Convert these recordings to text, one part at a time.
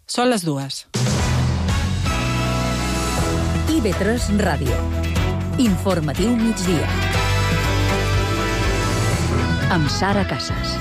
Són les 2. IB3 Ràdio. Informatiu migdia. Amb Sara Casas.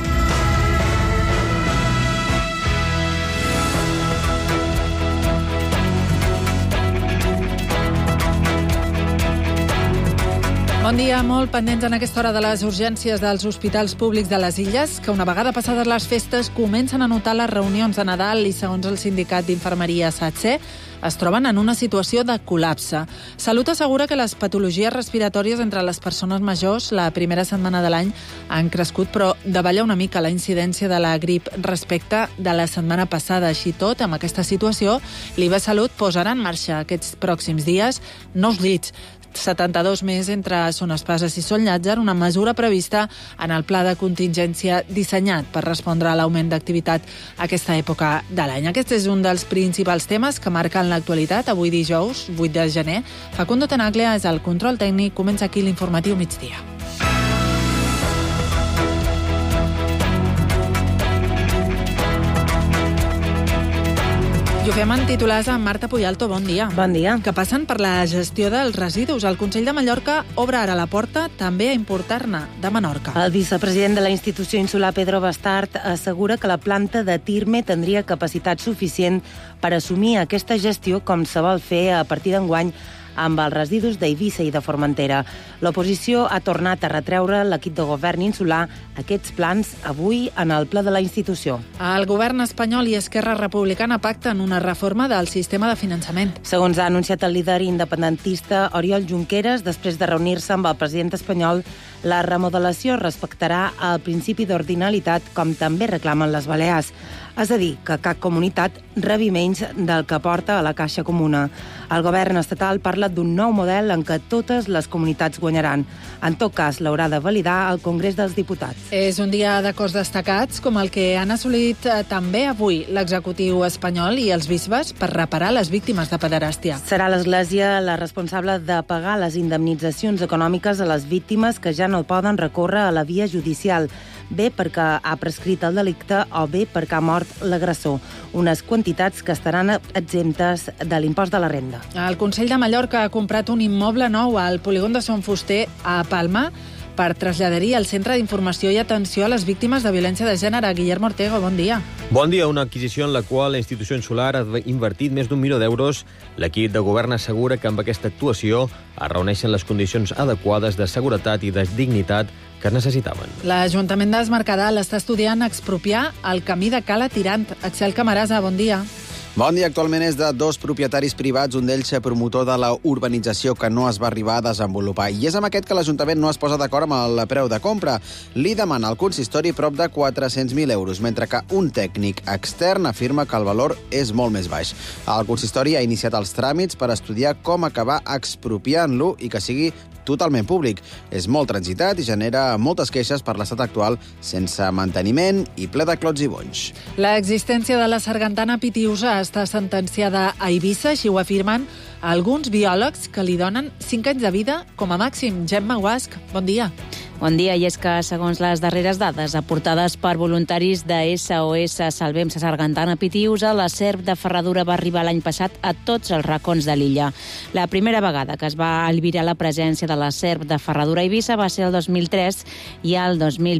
Bon dia, molt pendents en aquesta hora de les urgències dels hospitals públics de les Illes, que una vegada passades les festes comencen a notar les reunions de Nadal i, segons el sindicat d'infermeria SATSE, es troben en una situació de col·lapse. Salut assegura que les patologies respiratòries entre les persones majors la primera setmana de l'any han crescut, però davalla una mica la incidència de la grip respecte de la setmana passada. Així tot, amb aquesta situació, l'IB Salut posarà en marxa aquests pròxims dies nous llits. 72 més entre Son Espases i Son Llàtzer, una mesura prevista en el pla de contingència dissenyat per respondre a l'augment d'activitat a aquesta època de l'any. Aquest és un dels principals temes que marquen l'actualitat. Avui dijous, 8 de gener, Facundo Tenaglia és el control tècnic. Comença aquí l'informatiu migdia. I ho fem en titulars amb Marta Puyalto. Bon dia. Bon dia. Que passen per la gestió dels residus. El Consell de Mallorca obre ara la porta també a importar-ne de Menorca. El vicepresident de la institució insular, Pedro Bastard, assegura que la planta de Tirme tindria capacitat suficient per assumir aquesta gestió com se vol fer a partir d'enguany amb els residus d'Eivissa i de Formentera. L'oposició ha tornat a retreure l'equip de govern insular aquests plans avui en el ple de la institució. El govern espanyol i Esquerra Republicana pacten una reforma del sistema de finançament. Segons ha anunciat el líder independentista Oriol Junqueras, després de reunir-se amb el president espanyol, la remodelació respectarà el principi d'ordinalitat, com també reclamen les Balears. És a dir, que cap comunitat rebi menys del que porta a la caixa comuna. El govern estatal parla d'un nou model en què totes les comunitats guanyaran. En tot cas, l'haurà de validar el Congrés dels Diputats. És un dia d'acords destacats, com el que han assolit també avui l'executiu espanyol i els bisbes per reparar les víctimes de pederàstia. Serà l'Església la responsable de pagar les indemnitzacions econòmiques a les víctimes que ja no poden recórrer a la via judicial, bé perquè ha prescrit el delicte o bé perquè ha mort l'agressor. Unes quantitats que estaran exemptes de l'impost de la renda. El Consell de Mallorca ha comprat un immoble nou al polígon de Son Fuster, a Palma, per traslladar-hi el Centre d'Informació i Atenció a les Víctimes de Violència de Gènere. Guillermo Ortega, bon dia. Bon dia. Una adquisició en la qual la institució insular ha invertit més d'1 milió d'euros. L'equip de govern assegura que amb aquesta actuació es reuneixen les condicions adequades de seguretat i de dignitat que necessitaven. L'Ajuntament d'Es Mercadal està estudiant expropiar el camí de Cala Tirant. Axel Camarasa, bon dia. Bon dia. Actualment és de 2 propietaris privats, un d'ells promotor de la urbanització que no es va arribar a desenvolupar. I és amb aquest que l'Ajuntament no es posa d'acord amb el preu de compra. Li demana al consistori prop de 400.000 euros, mentre que un tècnic extern afirma que el valor és molt més baix. El consistori ha iniciat els tràmits per estudiar com acabar expropiant-lo i que sigui totalment públic. És molt transitat i genera moltes queixes per l'estat actual sense manteniment i ple de clots i bonys. L'existència de la sargantana pitiusa està sentenciada a Eivissa, així ho afirmen alguns biòlegs que li donen 5 anys de vida com a màxim. Gemma Guasc, bon dia. Bon dia, i és que, segons les darreres dades aportades per voluntaris de SOS Salvem la Sargantana Pitiusa, la serp de Ferradura va arribar l'any passat a tots els racons de l'illa. La primera vegada que es va albirar la presència de la serp de Ferradura a Eivissa va ser el 2003 i el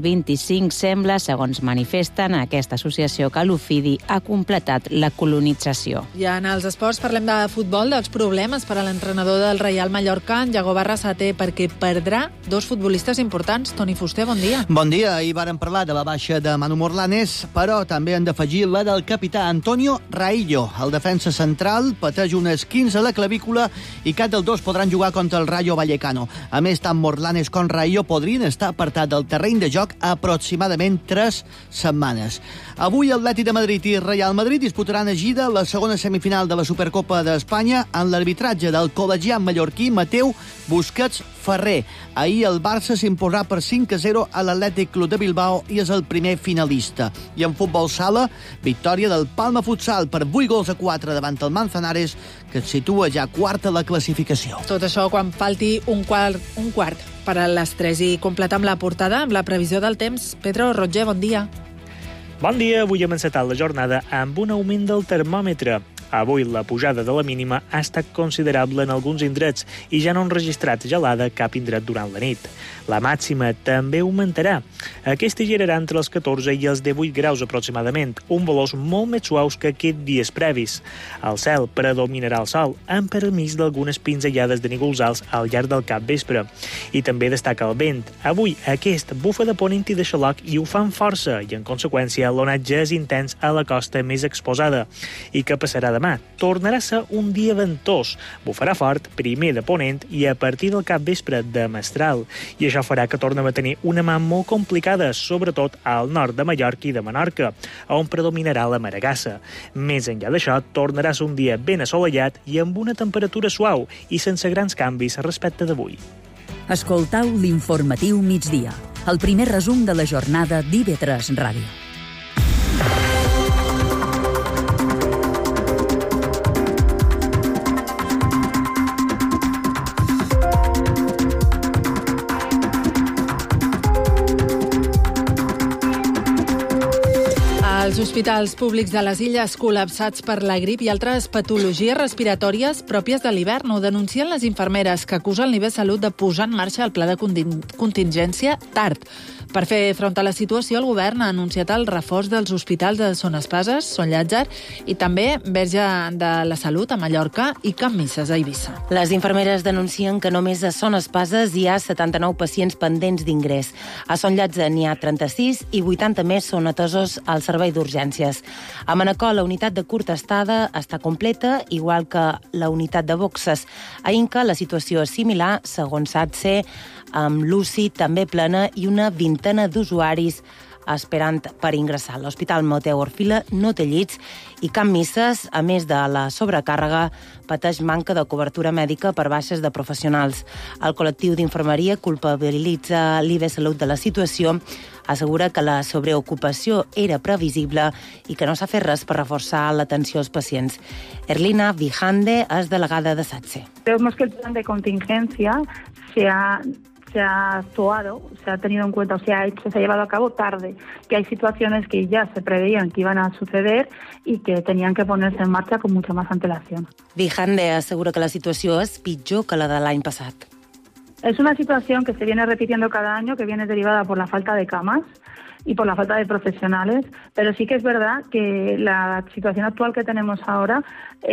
2025 sembla, segons manifesten aquesta associació, que l'Ofidi ha completat la colonització. I en els esports parlem de futbol, dels problemes per a l'entrenador del Reial Mallorca, en Yago Barrasate, perquè perdrà 2 futbolistes importants. Toni Fuster, bon dia. Bon dia. Ahir vàrem parlar de la baixa de Manu Morlanes, però també hem d'afegir la del capità Antonio Raillo. El defensa central pateix un esquinç a la clavícula i cap dels dos podran jugar contra el Rayo Vallecano. A més, tant Morlanes com Raillo podrien estar apartats del terreny de joc aproximadament 3 setmanes. Avui Atlètic de Madrid i Real Madrid disputaran a Gida la segona semifinal de la Supercopa d'Espanya en l'arbitratge del col·legiat mallorquí Mateu Busquets Ferrer. Ahir el Barça s'imposarà per 5-0 a l'Atlètic Club de Bilbao i és el primer finalista. I en futbol sala, victòria del Palma Futsal per 8-4 davant el Manzanares, que es situa ja quart a la classificació. Tot això quan falti un quart per a les 3 i completar amb la portada, amb la previsió del temps. Pedro Roger, bon dia. Bon dia, avui hem encetat la jornada amb un augment del termòmetre. Avui la pujada de la mínima ha estat considerable en alguns indrets i ja no han registrat gelada cap indret durant la nit. La màxima també augmentarà. Aquesta girarà entre els 14 i els 18 graus aproximadament, un valors molt més suaus que aquests dies previs. El cel predominarà el sol, amb permís d'algunes pinzellades de núvols alts al llarg del capvespre. I també destaca el vent. Avui aquest bufa de ponent i de xaloc i ho fan força i, en conseqüència, l'onatge és intens a la costa més exposada. I què passarà demà? Tornarà a ser un dia ventós. Bufarà fort, primer de ponent i a partir del capvespre de mestral. I això farà que tornem a tenir una mà molt complicada, sobretot al nord de Mallorca i de Menorca, on predominarà la maregassa. Més enllà d'això, tornarà a ser un dia ben assolellat i amb una temperatura suau i sense grans canvis respecte d'avui. Escoltau l'informatiu migdia, el primer resum de la jornada d'IV3 Ràdio. Els hospitals públics de les Illes col·lapsats per la grip i altres patologies respiratòries pròpies de l'hivern. Ho denuncien les infermeres, que acusen l'IV-Salut de posar en marxa el pla de contingència tard. Per fer front a la situació, el govern ha anunciat el reforç dels hospitals de Son Espases, Son Llàtzer i també Verge de la Salut a Mallorca i Can Misses a Eivissa. Les infermeres denuncien que només a Son Espases hi ha 79 pacients pendents d'ingrés. A Son Llàtzer n'hi ha 36 i 80 més són atesos al servei d'urgències. A Manacor, la unitat de curta estada està completa, igual que la unitat de boxes. A Inca, la situació és similar, segons SATSE, amb l'UCI també plena i una vintena d'usuaris esperant per ingressar. L'Hospital Mateu Orfila no té llits i Can Misses, a més de la sobrecàrrega, pateix manca de cobertura mèdica per baixes de professionals. El col·lectiu d'infermeria culpabilitza l'IV-Salut de la situació, assegura que la sobreocupació era previsible i que no s'ha fet res per reforçar l'atenció als pacients. Erlina Vijande és delegada de SATSE. Vemos que el plan de contingencia se ha actuado, se ha tenido en cuenta, se ha llevado a cabo tarde, que hay situaciones que ya se preveían que iban a suceder y que tenían que ponerse en marcha con mucha más antelación. Vijande assegura que la situació és pitjor que la de l'any passat. Es una situación que se viene repitiendo cada año, que viene derivada por la falta de camas y por la falta de profesionales, pero sí que es verdad que la situación actual que tenemos ahora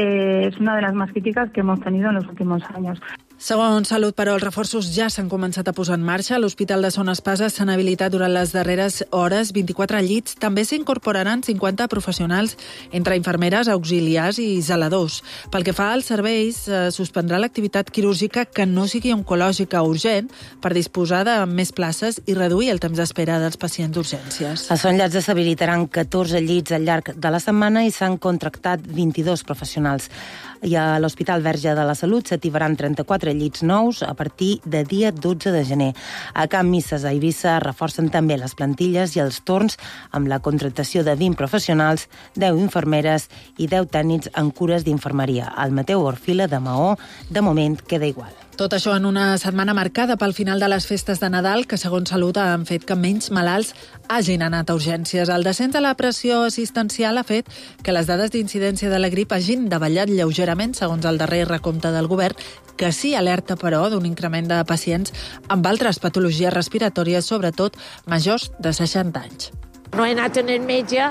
es una de las más críticas que hemos tenido en los últimos años. Segons Salut, però, els reforços ja s'han començat a posar en marxa. A l'Hospital de Son Espases s'han habilitat durant les darreres hores 24 llits. També s'incorporaran 50 professionals entre infermeres, auxiliars i zeladors. Pel que fa als serveis, suspendrà l'activitat quirúrgica que no sigui oncològica o urgent per disposar de més places i reduir el temps d'espera dels pacients d'urgències. A Son Llàtzer s'habilitaran 14 llits al llarg de la setmana i s'han contractat 22 professionals. I a l'Hospital Verge de la Salut s'activaran 34 llits nous a partir de dia 12 de gener. A Can Misses a Eivissa reforcen també les plantilles i els torns amb la contractació de 20 professionals, 10 infermeres i 10 tècnics en cures d'infermeria. Al Mateu Orfila de Maó, de moment, queda igual. Tot això en una setmana marcada pel final de les festes de Nadal, que segons Salut han fet que menys malalts hagin anat a urgències. El descens de la pressió assistencial ha fet que les dades d'incidència de la grip hagin davallat lleugerament, segons el darrer recompte del govern, que sí alerta, però, d'un increment de pacients amb altres patologies respiratòries, sobretot majors de 60 anys. No he anat al metge,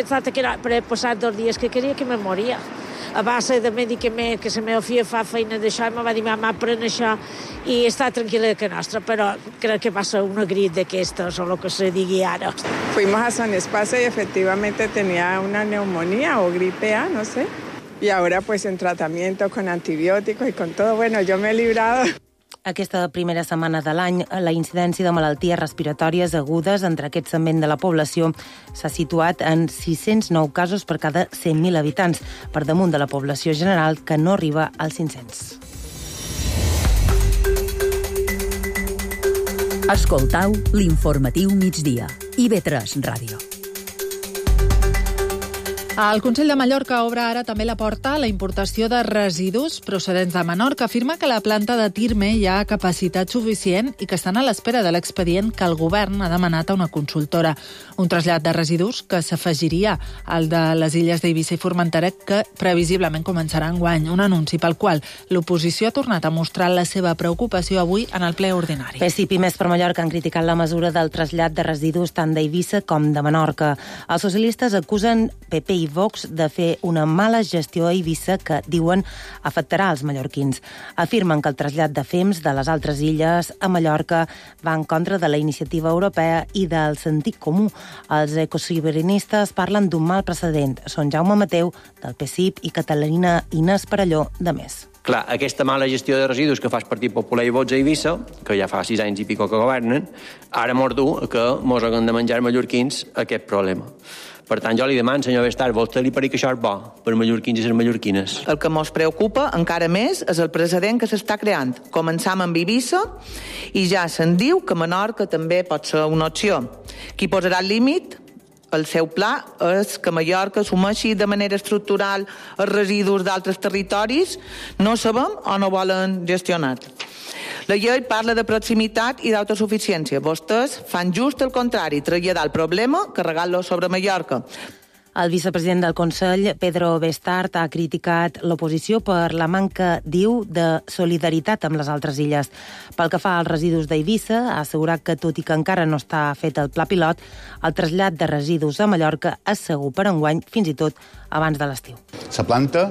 però he passat 2 dies que creia que me moria. A base de medicaments, que la meva filla fa feina d'això, i me va dir, mama, pren això, i està tranquil·la que nostra, però crec que va ser una grip d'aquestes, o el que se digui ara. Fuimos a Son Espases y efectivamente tenía una neumonía o gripe A, no sé. Y ahora pues en tratamiento con antibióticos y con todo, bueno, yo me he librado. Aquesta primera setmana de l'any, la incidència de malalties respiratòries agudes entre aquest segment de la població s'ha situat en 609 casos per cada 100.000 habitants, per damunt de la població general, que no arriba als 500. Escoltau l'informatiu migdia. IV3 Ràdio. El Consell de Mallorca obre ara també la porta a la importació de residus procedents de Menorca. Afirma que la planta de Tirme hi ha capacitat suficient i que estan a l'espera de l'expedient que el govern ha demanat a una consultora. Un trasllat de residus que s'afegiria al de les illes d'Eivissa i Formentera, que previsiblement començarà enguany. Un anunci pel qual l'oposició ha tornat a mostrar la seva preocupació avui en el ple ordinari. PSIP i Més per Mallorca han criticat la mesura del trasllat de residus tant d'Eivissa com de Menorca. Els socialistes acusen PP i Vox de fer una mala gestió a Eivissa que, diuen, afectarà els mallorquins. Afirmen que el trasllat de fems de les altres illes a Mallorca va en contra de la iniciativa europea i del sentit comú. Els ecosiberinistes parlen d'un mal precedent. Són Jaume Mateu, del PSIP, i Catalina Inés Parelló, de Més. Clar, aquesta mala gestió de residus que fa el Partit Popular i Vox a Eivissa, que ja fa 6 anys i pico que governen, ara mos du que mos haguem de menjar mallorquins aquest problema. Per tant, jo li demano, senyor Bestar, vostè li pareix que això és bo per mallorquins i les mallorquines? El que ens preocupa encara més és el precedent que s'està creant. Començam amb Eivissa i ja se'n diu que Menorca també pot ser una opció. Qui posarà el límit? El seu pla és que Mallorca assumeixi de manera estructural els residus d'altres territoris. No sabem o no volen gestionar. La llei parla de proximitat i d'autosuficiència. Vostès fan just el contrari, traslladar el problema, carregar-lo sobre Mallorca. El vicepresident del Consell, Pedro Bestart, ha criticat l'oposició per la manca, diu, de solidaritat amb les altres illes. Pel que fa als residus d'Eivissa, ha assegurat que, tot i que encara no està fet el pla pilot, el trasllat de residus a Mallorca és segur per enguany, fins i tot abans de l'estiu. La planta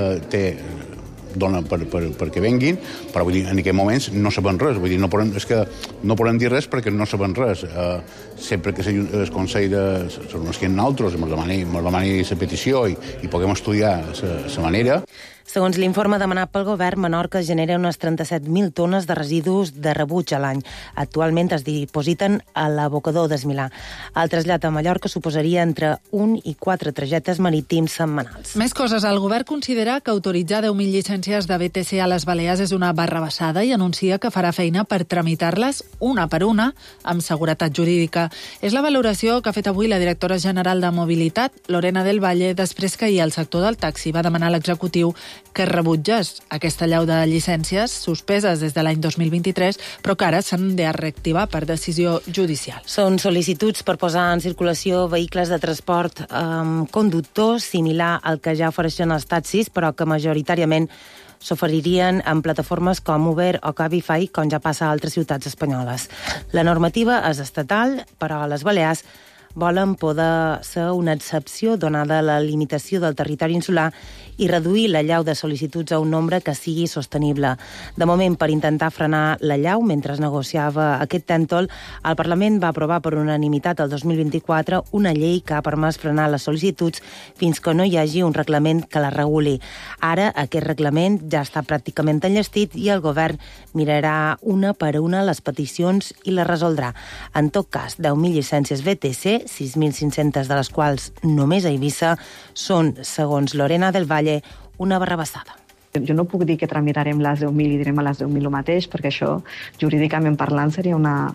dona perquè venguin, però vull dir, en aquests moments no sabem res. Vull dir, no podem dir res perquè no sabem res. Sempre que el Consell són els que nosaltres ens demani la petició i puguem estudiar la manera. Segons l'informe demanat pel govern, Menorca genera unes 37.000 tones de residus de rebuig a l'any. Actualment es dipositen a l'abocador d'Esmilà. El trasllat a Mallorca suposaria entre 1 i 4 trajectes marítims setmanals. Més coses. El govern considera que autoritzar 10.000 llicències de BTC a les Balears és una barrabassada i anuncia que farà feina per tramitar-les una per una amb seguretat jurídica. És la valoració que ha fet avui la directora general de Mobilitat, Lorena del Valle, després que ahir el sector del taxi va demanar a l'executiu que rebutgés aquesta allau de llicències suspeses des de l'any 2023, però que ara s'han de reactivar per decisió judicial. Són sol·licituds per posar en circulació vehicles de transport amb conductors similar al que ja ofereixen els taxis, però que majoritàriament s'oferirien en plataformes com Uber o Cabify, com ja passa a altres ciutats espanyoles. La normativa és estatal, però a les Balears volen poder ser una excepció donada la limitació del territori insular i reduir l'allau de sol·licituds a un nombre que sigui sostenible. De moment, per intentar frenar l'allau, mentre es negociava aquest tèntol, el Parlament va aprovar per unanimitat el 2024 una llei que ha permès frenar les sol·licituds fins que no hi hagi un reglament que la reguli. Ara, aquest reglament ja està pràcticament enllestit i el govern mirarà una per una les peticions i les resoldrà. En tot cas, 10.000 llicències BTC, 6.500 de les quals només a Eivissa, són, segons Lorena del Valle, una barrabassada. Jo no puc dir que tramitarem les 10.000 i direm a les 10.000 el mateix, perquè això, jurídicament parlant, seria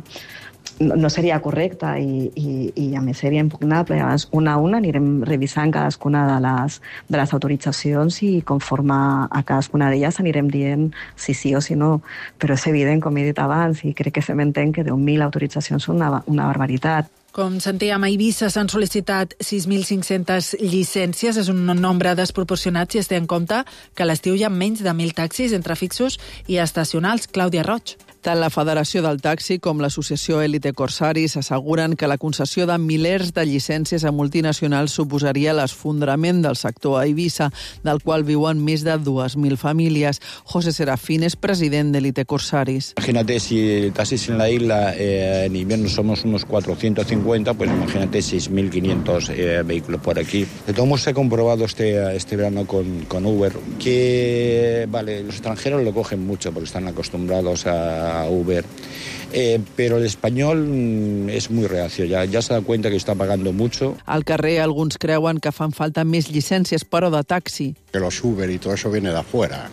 no seria correcte i a més seria impugnable. Llavors, una a una anirem revisant cadascuna de les autoritzacions i conforme a cadascuna d'elles anirem dient si sí o si no. Però és evident, com he dit abans, i crec que se m'entén que 10.000 autoritzacions són una barbaritat. Com sentíem, a Eivissa s'han sol·licitat 6.500 llicències. És un nombre desproporcionat si es té en compte que a l'estiu hi ha menys de 1.000 taxis entre fixos i estacionals. Clàudia Roig. Tant la Federació del Taxi com l'associació Elite Corsaris asseguren que la concessió de milers de llicències a multinacionals suposaria l'esfondrament del sector a Eivissa, del qual viuen més de 2.000 famílies. José Serafín és president d'Elite Corsaris. Imagínate, si el taxis en la isla en invierno somos unos 450, pues imagínate 6.500 vehículos por aquí. De todos modos, se ha comprobado este verano con Uber que, vale, los extranjeros lo cogen mucho porque están acostumbrados a Uber, pero el español es muy reacio, ya se da cuenta que está pagando mucho. Al carrer alguns creuen que fan falta més llicències, però de taxi. Que los Uber y todo eso viene de afuera.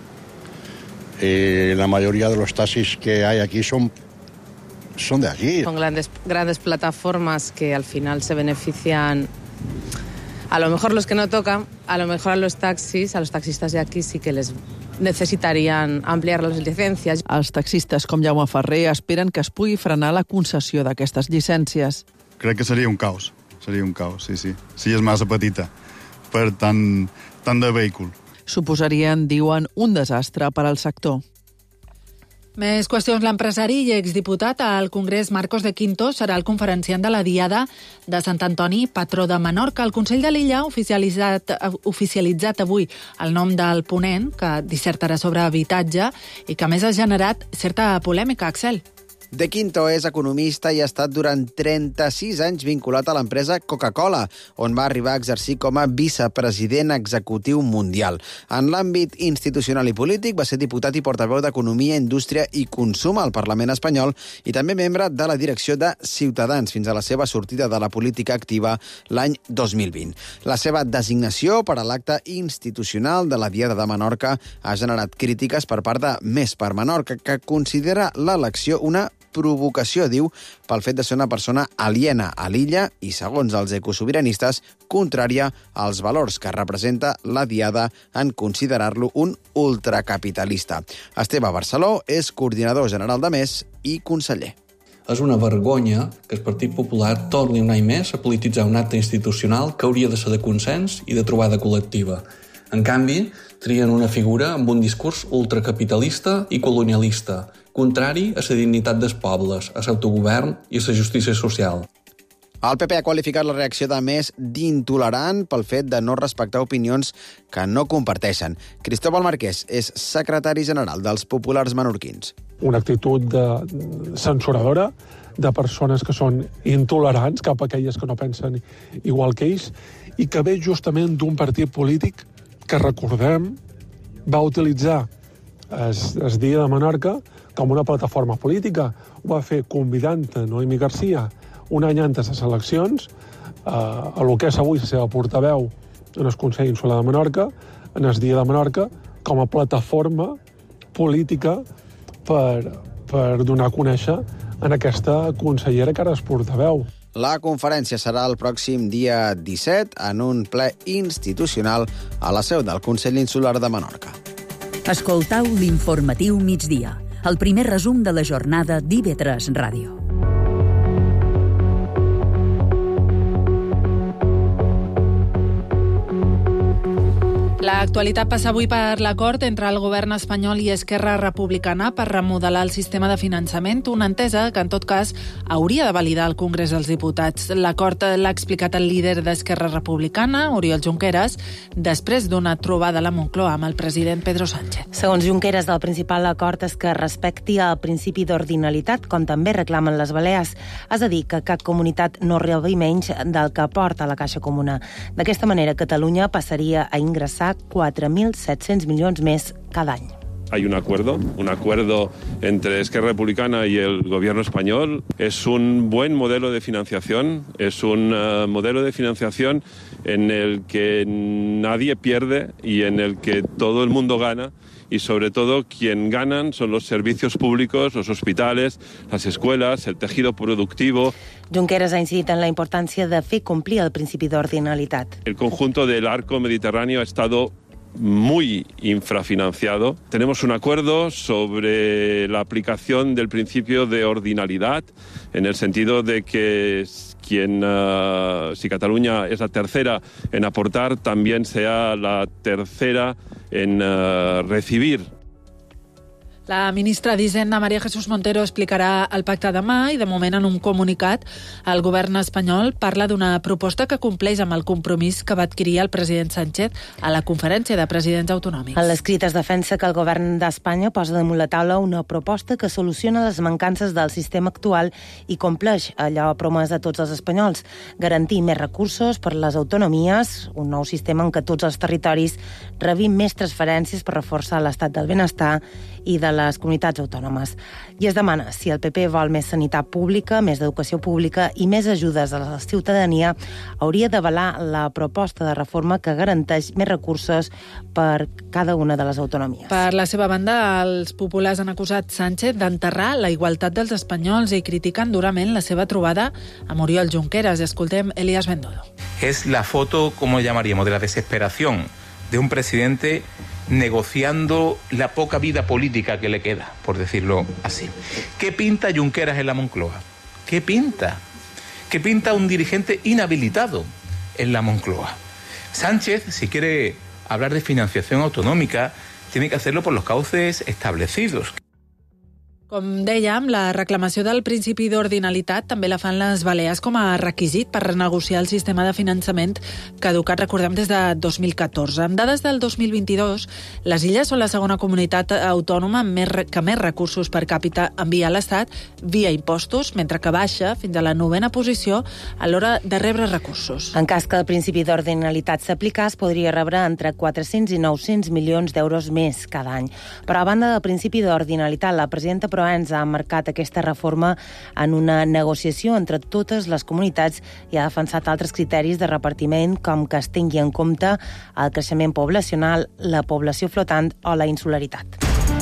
La mayoría de los taxis que hay aquí son de allí. Son grandes plataformas que al final se benefician A lo mejor los que no tocan, a lo mejor a los taxistas de aquí sí que les necessitarían ampliar les llicències. Els taxistes com Jaume Ferrer esperen que es pugui frenar la concessió d'aquestes llicències. Crec que seria un caos, sí. Si és massa petita per tant de vehícul. Suposarien, diuen, un desastre per al sector. Més qüestions. L'empresari i exdiputat al Congrés Marcos de Quinto serà el conferenciant de la Diada de Sant Antoni, patró de Menorca. El Consell de l'Illa ha oficialitzat avui el nom del ponent, que dissertarà sobre habitatge i que a més ha generat certa polèmica, Axel. De Quinto és economista i ha estat durant 36 anys vinculat a l'empresa Coca-Cola, on va arribar a exercir com a vicepresident executiu mundial. En l'àmbit institucional i polític va ser diputat i portaveu d'Economia, Indústria i Consum al Parlament espanyol i també membre de la direcció de Ciutadans fins a la seva sortida de la política activa l'any 2020. La seva designació per a l'acte institucional de la Diada de Menorca ha generat crítiques per part de Més per Menorca, que considera l'elecció una provocació, diu, pel fet de ser una persona aliena a l'illa i, segons els ecosobiranistes, contrària als valors que representa la Diada en considerar-lo un ultracapitalista. Esteve Barceló és coordinador general de Més i conseller. És una vergonya que el Partit Popular torni un any més a polititzar un acte institucional que hauria de ser de consens i de trobada col·lectiva. En canvi, trien una figura amb un discurs ultracapitalista i colonialista, contrari a la dignitat dels pobles, a l'autogovern i a la justícia social. El PP ha qualificat la reacció de Més d'intolerant pel fet de no respectar opinions que no comparteixen. Cristóbal Marquès és secretari general dels Populars menorquins. Una actitud censuradora de persones que són intolerants cap a aquelles que no pensen igual que ells i que ve justament d'un partit polític que, recordem, va utilitzar el Dia de Menorca com una plataforma política. Ho va fer convidant a Noemi Garcia un any antes de les eleccions a lo que és avui la seva portaveu en el Consell Insular de Menorca, en el Dia de Menorca, com a plataforma política per donar a conèixer en aquesta consellera que ara és portaveu. La conferència serà el pròxim dia 17 en un ple institucional a la seu del Consell Insular de Menorca. Escoltau l'informatiu migdia, el primer resum de la jornada d'IV3 Ràdio. L'actualitat passa avui per l'acord entre el govern espanyol i Esquerra Republicana per remodelar el sistema de finançament, una entesa que, en tot cas, hauria de validar el Congrés dels Diputats. L'acord l'ha explicat el líder d'Esquerra Republicana, Oriol Junqueras, després d'una trobada a la Moncloa amb el president Pedro Sánchez. Segons Junqueras, el principal acord és que respecti el principi d'ordinalitat, com també reclamen les Balears, és a dir, que cap comunitat no rebi menys del que aporta la Caixa Comuna. D'aquesta manera, Catalunya passaria a ingressar 4.700 milions més cada any. Hay un acuerdo entre Esquerra Republicana y el gobierno español. Es un buen modelo de financiación, es un modelo de financiación en el que nadie pierde y en el que todo el mundo gana. Y sobre todo quien ganan son los servicios públicos, los hospitales, las escuelas, el tejido productivo. Junqueras ha incidit en la importància de fer complir el principi d'ordinalitat. El conjunto del arco mediterráneo ha estado muy infrafinanciado. Tenemos un acuerdo sobre la aplicación del principio de ordinalidad, en el sentido de que si Cataluña es la tercera en aportar, también sea la tercera en recibir. La ministra d'Hisenda, María Jesús Montero, explicarà el pacte demà i, de moment, en un comunicat, el govern espanyol parla d'una proposta que compleix amb el compromís que va adquirir el president Sánchez a la conferència de presidents autonòmics. En l'escrit es defensa que el govern d'Espanya posa damunt la taula una proposta que soluciona les mancances del sistema actual i compleix allò promès a tots els espanyols, garantir més recursos per les autonomies, un nou sistema en què tots els territoris rebin més transferències per reforçar l'estat del benestar i de les comunitats autònomes. I es demana si el PP vol més sanitat pública, més educació pública i més ajudes a la ciutadania, hauria d'avalar la proposta de reforma que garanteix més recursos per cada una de les autonomies. Per la seva banda, els populars han acusat Sánchez d'enterrar la igualtat dels espanyols i critiquen durament la seva trobada amb Oriol Junqueras. Escoltem Elías Bendodo. Es la foto, como llamaríamos, de la desesperación de un presidente negociando la poca vida política que le queda, por decirlo así. ¿Qué pinta Junqueras en la Moncloa? ¿Qué pinta? ¿Qué pinta un dirigente inhabilitado en la Moncloa? Sánchez, si quiere hablar de financiación autonómica, tiene que hacerlo por los cauces establecidos. Com dèiem, la reclamació del principi d'ordinalitat també la fan les Balears com a requisit per renegociar el sistema de finançament caducat, recordem, des de 2014. Amb dades del 2022, les Illes són la segona comunitat autònoma que més recursos per càpita envia a l'Estat via impostos, mentre que baixa fins a la 9ª posició a l'hora de rebre recursos. En cas que el principi d'ordinalitat s'aplicés, podria rebre entre 400 i 900 milions d'euros més cada any. Però a banda del principi d'ordinalitat, la presidenta Proens ha marcat aquesta reforma en una negociació entre totes les comunitats i ha defensat altres criteris de repartiment, com que es tingui en compte el creixement poblacional, la població flotant o la insularitat.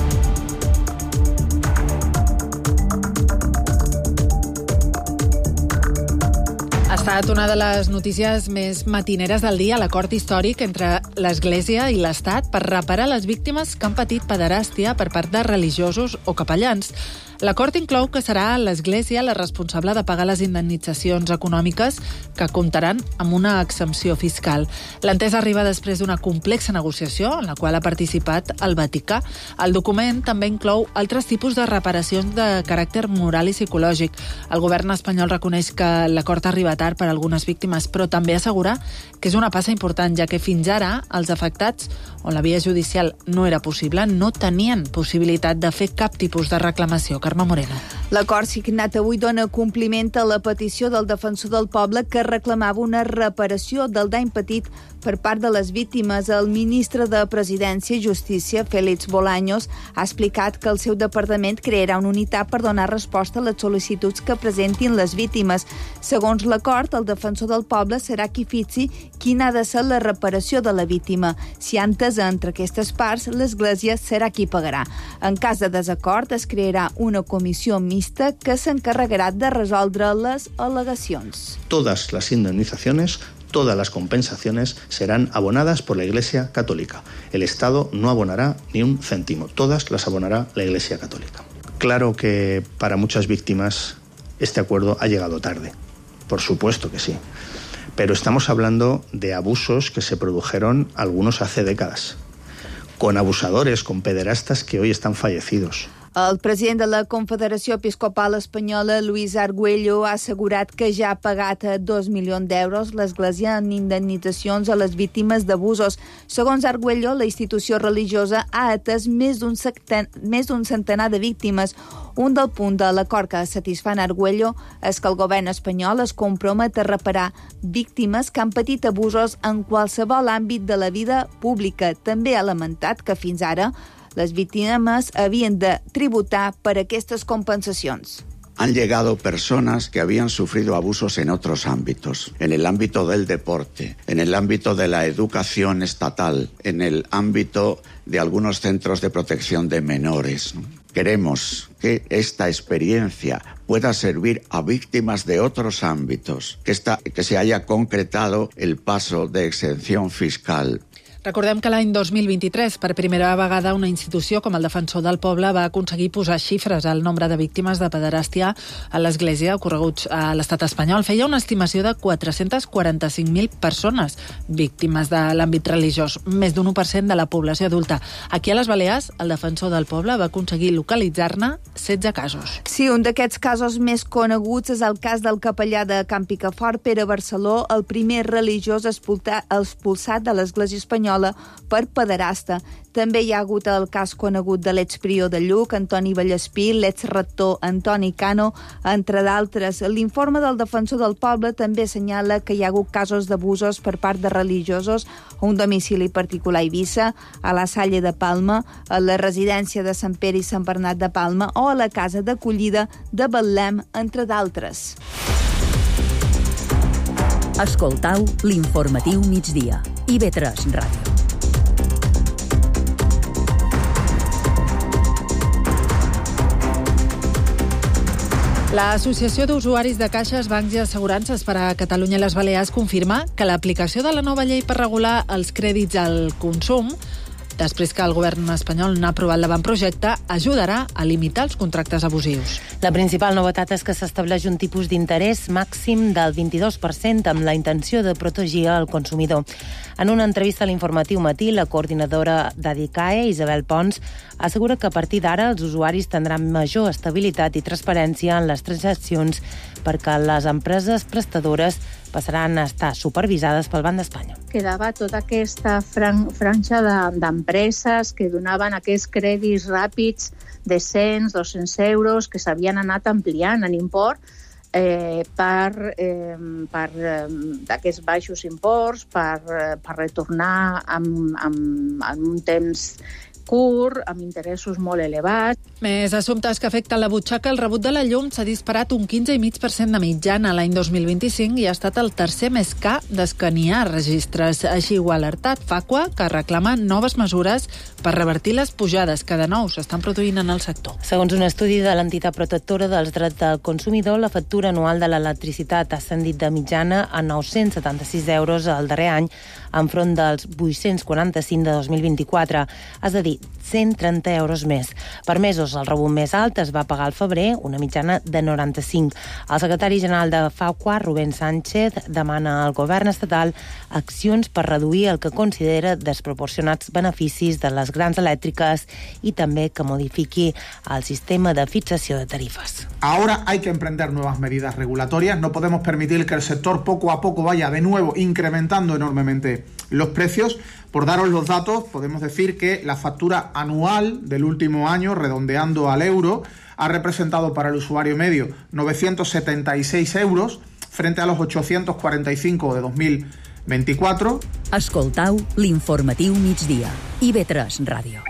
Ha estat una de les notícies més matineres del dia, l'acord històric entre l'Església i l'Estat per reparar les víctimes que han patit pederàstia per part de religiosos o capellans. L'acord inclou que serà l'Església la responsable de pagar les indemnitzacions econòmiques que comptaran amb una exempció fiscal. L'entesa arriba després d'una complexa negociació en la qual ha participat el Vaticà. El document també inclou altres tipus de reparacions de caràcter moral i psicològic. El govern espanyol reconeix que l'acord arriba tard per a algunes víctimes, però també assegura que és una passa important, ja que fins ara els afectats, on la via judicial no era possible, no tenien possibilitat de fer cap tipus de reclamació. Carme Moreno. L'acord signat avui dona compliment a la petició del defensor del poble que reclamava una reparació del dany patit per part de les víctimes. El ministre de Presidència i Justícia, Félix Bolaños, ha explicat que el seu departament crearà una unitat per donar resposta a les sol·licituds que presentin les víctimes. Segons l'acord, el defensor del poble serà qui fixi quina ha de ser la reparació de la víctima. Si hi ha entesa entre aquestes parts, l'Església serà qui pagarà. En cas de desacord, es crearà una comissió mixta que s'encarregarà de resoldre les al·legacions. Todas las indemnizaciones, todas las compensaciones serán abonadas por la Iglesia Católica. El Estado no abonará ni un céntimo, todas las abonará la Iglesia Católica. Claro que para muchas víctimas este acuerdo ha llegado tarde, por supuesto que sí, pero estamos hablando de abusos que se produjeron algunos hace décadas, con abusadores, con pederastas que hoy están fallecidos. El president de la Confederació Episcopal Espanyola, Luis Argüello, ha assegurat que ja ha pagat 2 milions d'euros l'Església en indemnitzacions a les víctimes d'abusos. Segons Argüello, la institució religiosa ha atès més d'un centenar de víctimes. Un del punt de l'acord que satisfà en Argüello és que el govern espanyol es compromet a reparar víctimes que han patit abusos en qualsevol àmbit de la vida pública. També ha lamentat que fins ara les víctimes havien de tributar per aquestes compensacions. Han llegado personas que habían sufrido abusos en otros ámbitos, en el ámbito del deporte, en el ámbito de la educación estatal, en el ámbito de algunos centros de protección de menores. Queremos que esta experiencia pueda servir a víctimas de otros ámbitos, que se haya concretado el paso de exención fiscal. Recordem que l'any 2023, per primera vegada, una institució com el Defensor del Poble va aconseguir posar xifres al nombre de víctimes de pederàstia a l'Església ocorreguts a l'estat espanyol. Feia una estimació de 445.000 persones víctimes de l'àmbit religiós, més d'un 1% de la població adulta. Aquí a les Balears, el Defensor del Poble va aconseguir localitzar-ne 16 casos. Sí, un d'aquests casos més coneguts és el cas del capellà de Can Picafort, Pere Barceló, el primer religiós expulsat de l'Església espanyola espanyola per pederasta. També hi ha hagut el cas conegut de l'exprior de Lluc, Antoni Vallespí, l'exrector Antoni Cano, entre d'altres. L'informe del Defensor del Poble també assenyala que hi ha hagut casos d'abusos per part de religiosos a un domicili particular a Eivissa, a la Salle de Palma, a la residència de Sant Pere i Sant Bernat de Palma o a la casa d'acollida de Betlem, entre d'altres. Escoltau l'informatiu migdia. IB3 Ràdio. L'Associació d'Usuaris de Caixes, Bancs i Assegurances per a Catalunya i les Balears confirma que l'aplicació de la nova llei per regular els crèdits al consum, després que el govern espanyol n'ha aprovat l'avantprojecte, ajudarà a limitar els contractes abusius. La principal novetat és que s'estableix un tipus d'interès màxim del 22% amb la intenció de protegir el consumidor. En una entrevista a l'Informatiu Matí, la coordinadora d'ADICAE, Isabel Pons, assegura que a partir d'ara els usuaris tindran major estabilitat i transparència en les transaccions perquè les empreses prestadores passaran a estar supervisades pel Banc d'Espanya. Quedava tota aquesta franja d'empreses que donaven aquests crèdits ràpids de 100, 200 euros que s'havien anat ampliant en import per d'aquests baixos imports, per retornar en un temps curt, amb interessos molt elevats. Més assumptes que afecten la butxaca. El rebut de la llum s'ha disparat un 15,5% de mitjana l'any 2025 i ha estat el tercer més car des que n'hi ha registres. Així ho ha alertat Facua, que reclama noves mesures per revertir les pujades que de nou s'estan produint en el sector. Segons un estudi de l'entitat protectora dels drets del consumidor, la factura anual de l'electricitat ha ascendit de mitjana a 976 euros el darrer any, enfront dels 845 de 2024. És a dir, 130 euros més. Per mesos, el rebut més alt es va pagar al febrer, una mitjana de 95. El secretari general de Facua, Rubén Sánchez, demana al govern estatal accions per reduir el que considera desproporcionats beneficis de les grans elèctriques i també que modifiqui el sistema de fixació de tarifes. Ahora hay que emprender nuevas medidas regulatorias. No podemos permitir que el sector poco a poco vaya de nuevo incrementando enormemente los precios. Por daros los datos, podemos decir que la factura anual del último año, redondeando al euro, ha representado para el usuario medio 976 euros frente a los 845 de 2024. Escoltau l'informatiu migdia. IB3 Ràdio.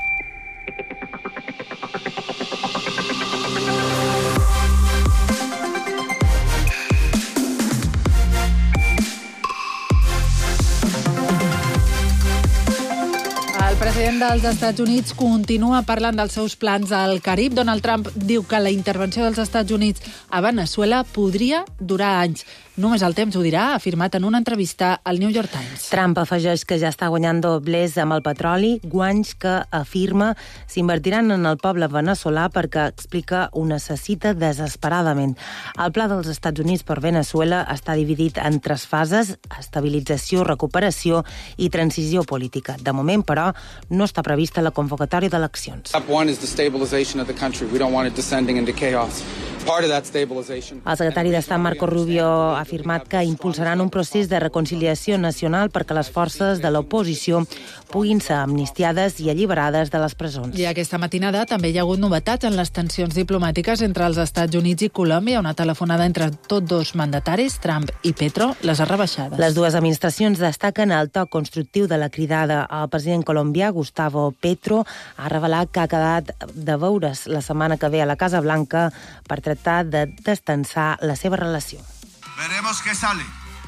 El president dels Estats Units continua parlant dels seus plans al Carib. Donald Trump diu que la intervenció dels Estats Units a Veneçuela podria durar anys. Només el temps ho dirà, ha afirmat en una entrevista al New York Times. Trump afegeix que ja està guanyant doblers amb el petroli, guanys que afirma s'invertiran en el poble veneçolà perquè, explica, ho necessita desesperadament. El pla dels Estats Units per Veneçuela està dividit en 3 fases: estabilització, recuperació i transició política. De moment, però, no està prevista la convocatòria d'eleccions. Step 1 is the stabilization of the country. We don't want it descending into chaos. Part of that stabilization. El secretari d'Estat Marco Rubio ha afirmat que impulsaran un procés de reconciliació nacional perquè les forces de l'oposició puguin ser amnistiades i alliberades de les presons. I aquesta matinada també hi ha hagut novetats en les tensions diplomàtiques entre els Estats Units i Colòmbia. Una telefonada entre tots dos mandataris, Trump i Petro, les ha rebaixades. Les dues administracions destaquen el to constructiu de la cridada. El president colombià, Gustavo Petro, ha revelat que ha quedat de veure's la setmana que ve a la Casa Blanca per tractar de destensar la seva relació. Veremos qué sale.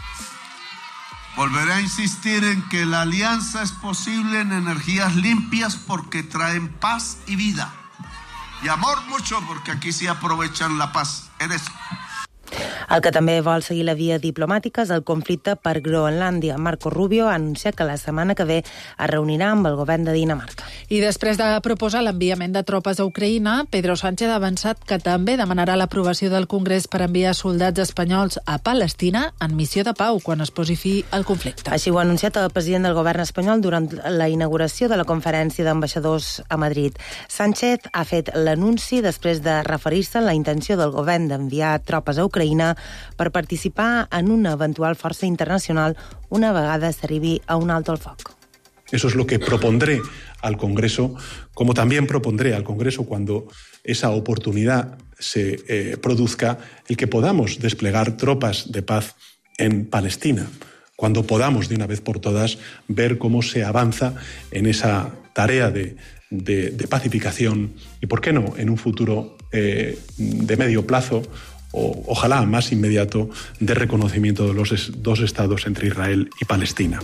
Volveré a insistir en que la alianza es posible en energías limpias porque traen paz y vida. Y amor mucho porque aquí sí aprovechan la paz. En eso. El que també vol seguir la via diplomàtica és el conflicte per Groenlàndia. Marco Rubio ha anunciat que la setmana que ve es reunirà amb el govern de Dinamarca. I després de proposar l'enviament de tropes a Ucraïna, Pedro Sánchez ha avançat que també demanarà l'aprovació del Congrés per enviar soldats espanyols a Palestina en missió de pau quan es posi fi al conflicte. Així ho ha anunciat el president del govern espanyol durant la inauguració de la conferència d'ambaixadors a Madrid. Sánchez ha fet l'anunci després de referir-se a la intenció del govern d'enviar tropes a Ucraïna per participar en una eventual força internacional una vegada s'arribi a un alto el foc. Eso es lo que propondré al Congreso, como también propondré al Congreso cuando esa oportunidad se produzca, el que podamos desplegar tropas de paz en Palestina, cuando podamos de una vez por todas ver cómo se avanza en esa tarea de pacificación y, ¿por qué no?, en un futuro de medio plazo, o ojalá más inmediato, de reconocimiento de los dos estados entre Israel i Palestina.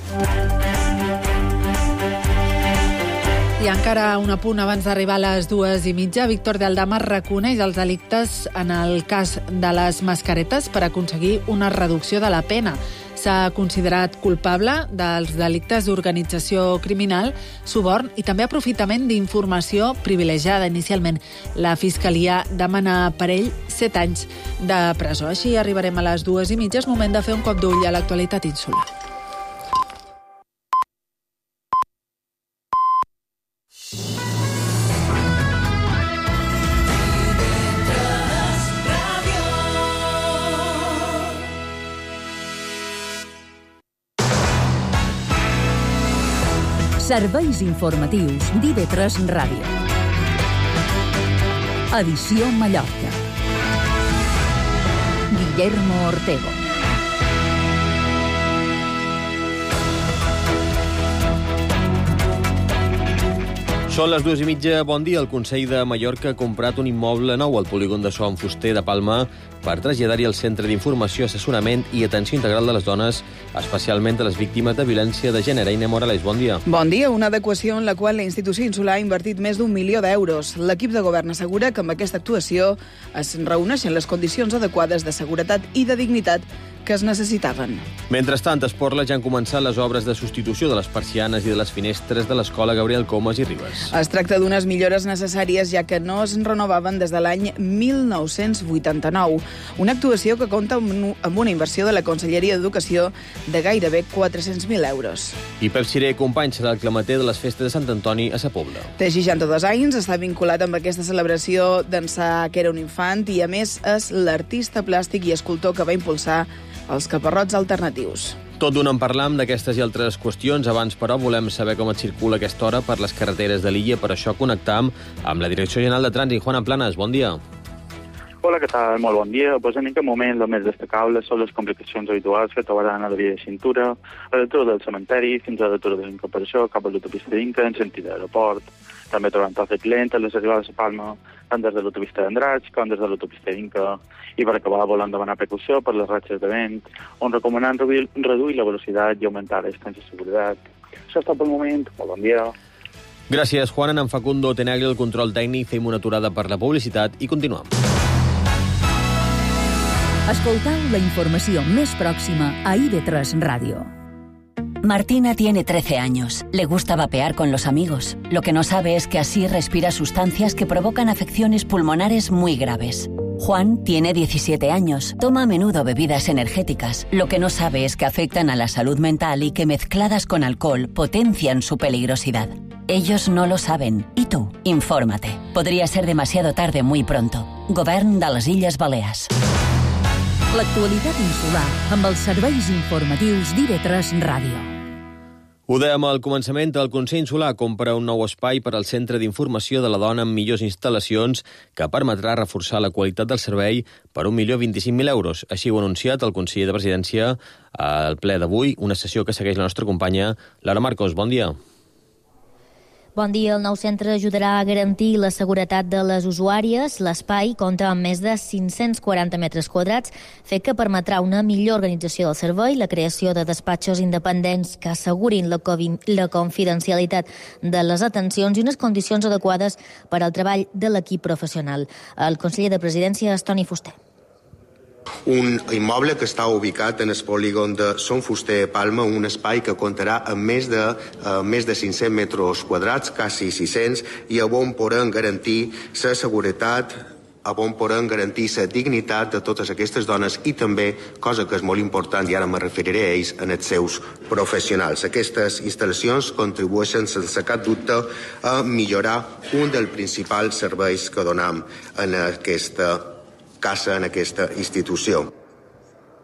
I encara un apunt abans d'arribar a les 2:30. Víctor de Aldama reconeix els delictes en el cas de les mascaretes per aconseguir una reducció de la pena. S'ha considerat culpable dels delictes d'organització criminal, suborn i també aprofitament d'informació privilegiada. Inicialment, la Fiscalia demana per ell 7 anys de presó. Així arribarem a les 2:30. És moment de fer un cop d'ull a l'actualitat insular. Serveis informatius d'IV3 Ràdio. Edició Mallorca. Guillermo Ortego. Són les 2:30. Bon dia. El Consell de Mallorca ha comprat un immoble nou al polígon de Son Fuster de Palma per traslladar-hi el Centre d'Informació, Assessorament i Atenció Integral de les Dones, especialment a les víctimes de violència de gènere. Ina Morales, bon dia. Bon dia. Una adequació en la qual la institució insular ha invertit més d'1 milió d'euros. L'equip de govern assegura que amb aquesta actuació es reuneixen les condicions adequades de seguretat i de dignitat que es necessitaven. Mentrestant, a Esporla ja han començat les obres de substitució de les persianes i de les finestres de l'escola Gabriel Comas i Ribes. Es tracta d'unes millores necessàries, ja que no es renovaven des de l'any 1989. Una actuació que compta amb una inversió de la Conselleria d'Educació de gairebé 400.000 euros. I Pep Xiré, company, serà el clamater de les festes de Sant Antoni a Sa Pobla. Té 62 anys, està vinculat amb aquesta celebració d'ençà que era un infant i, a més, és l'artista plàstic i escultor que va impulsar els caparrots alternatius. Tot d'un en parlam d'aquestes i altres qüestions. Abans, però, volem saber com et circula a aquesta hora per les carreteres de l'illa. Per això connectam amb la Direcció General de Trànsit. Juana Planas, bon dia. Hola, què tal? Molt bon dia. Pues en aquest moment el més destacable són les complicacions habituals que trobaran a la via de cintura, a l'altura del cementeri, fins a l'altura de l'Incorporació, cap a l'autopista d'Inca, en sentit d'aeroport. També trobant tràfic lent a les arribades a Palma, tant des de l'autopista d'Andratx com des de l'autopista d'Inca. I per acabar, volen demanar precaució per les ratxes de vent, on recomanen reduir la velocitat i augmentar la distància de seguretat. Això està pel moment. Molt bon dia. Gràcies, Juan. En Facundo Tenagli, el control tècnic. Fem una aturada per la publicitat i continuem. Escoltau la informació més pròxima a IB3 Radio. Martina tiene 13 años. Le gusta vapear con los amigos. Lo que no sabe es que así respira sustancias que provocan afecciones pulmonares muy graves. Juan tiene 17 años. Toma a menudo bebidas energéticas. Lo que no sabe es que afectan a la salud mental y que mezcladas con alcohol potencian su peligrosidad. Ellos no lo saben. ¿Y tú? Infórmate. Podría ser demasiado tarde muy pronto. Govern de les Illes Balears. L'actualitat insular amb els serveis informatius d'IV3 Ràdio. Ho dèiem al començament, el Consell Insular compra un nou espai per al Centre d'Informació de la Dona amb millors instal·lacions que permetrà reforçar la qualitat del servei per 1.025.000 euros. Així ho ha anunciat el conseller de Presidència al ple d'avui, una sessió que segueix la nostra companya Laura Marcos. Bon dia. Bon dia. El nou centre ajudarà a garantir la seguretat de les usuàries. L'espai compta amb més de 540 metres quadrats, fet que permetrà una millor organització del servei, la creació de despatxos independents que assegurin la confidencialitat de les atencions i unes condicions adequades per al treball de l'equip professional. El conseller de Presidència és Toni Fuster. Un immoble que està ubicat en el polígon de Son Fuster Palma, un espai que comptarà amb més de 500 metres quadrats, quasi 600, i on podem garantir la seguretat, on podem garantir la dignitat de totes aquestes dones i també, cosa que és molt important, i ara me referiré a ells, en els seus professionals. Aquestes instal·lacions contribueixen sense cap dubte a millorar un dels principals serveis que donem en aquesta casa, en aquesta institució.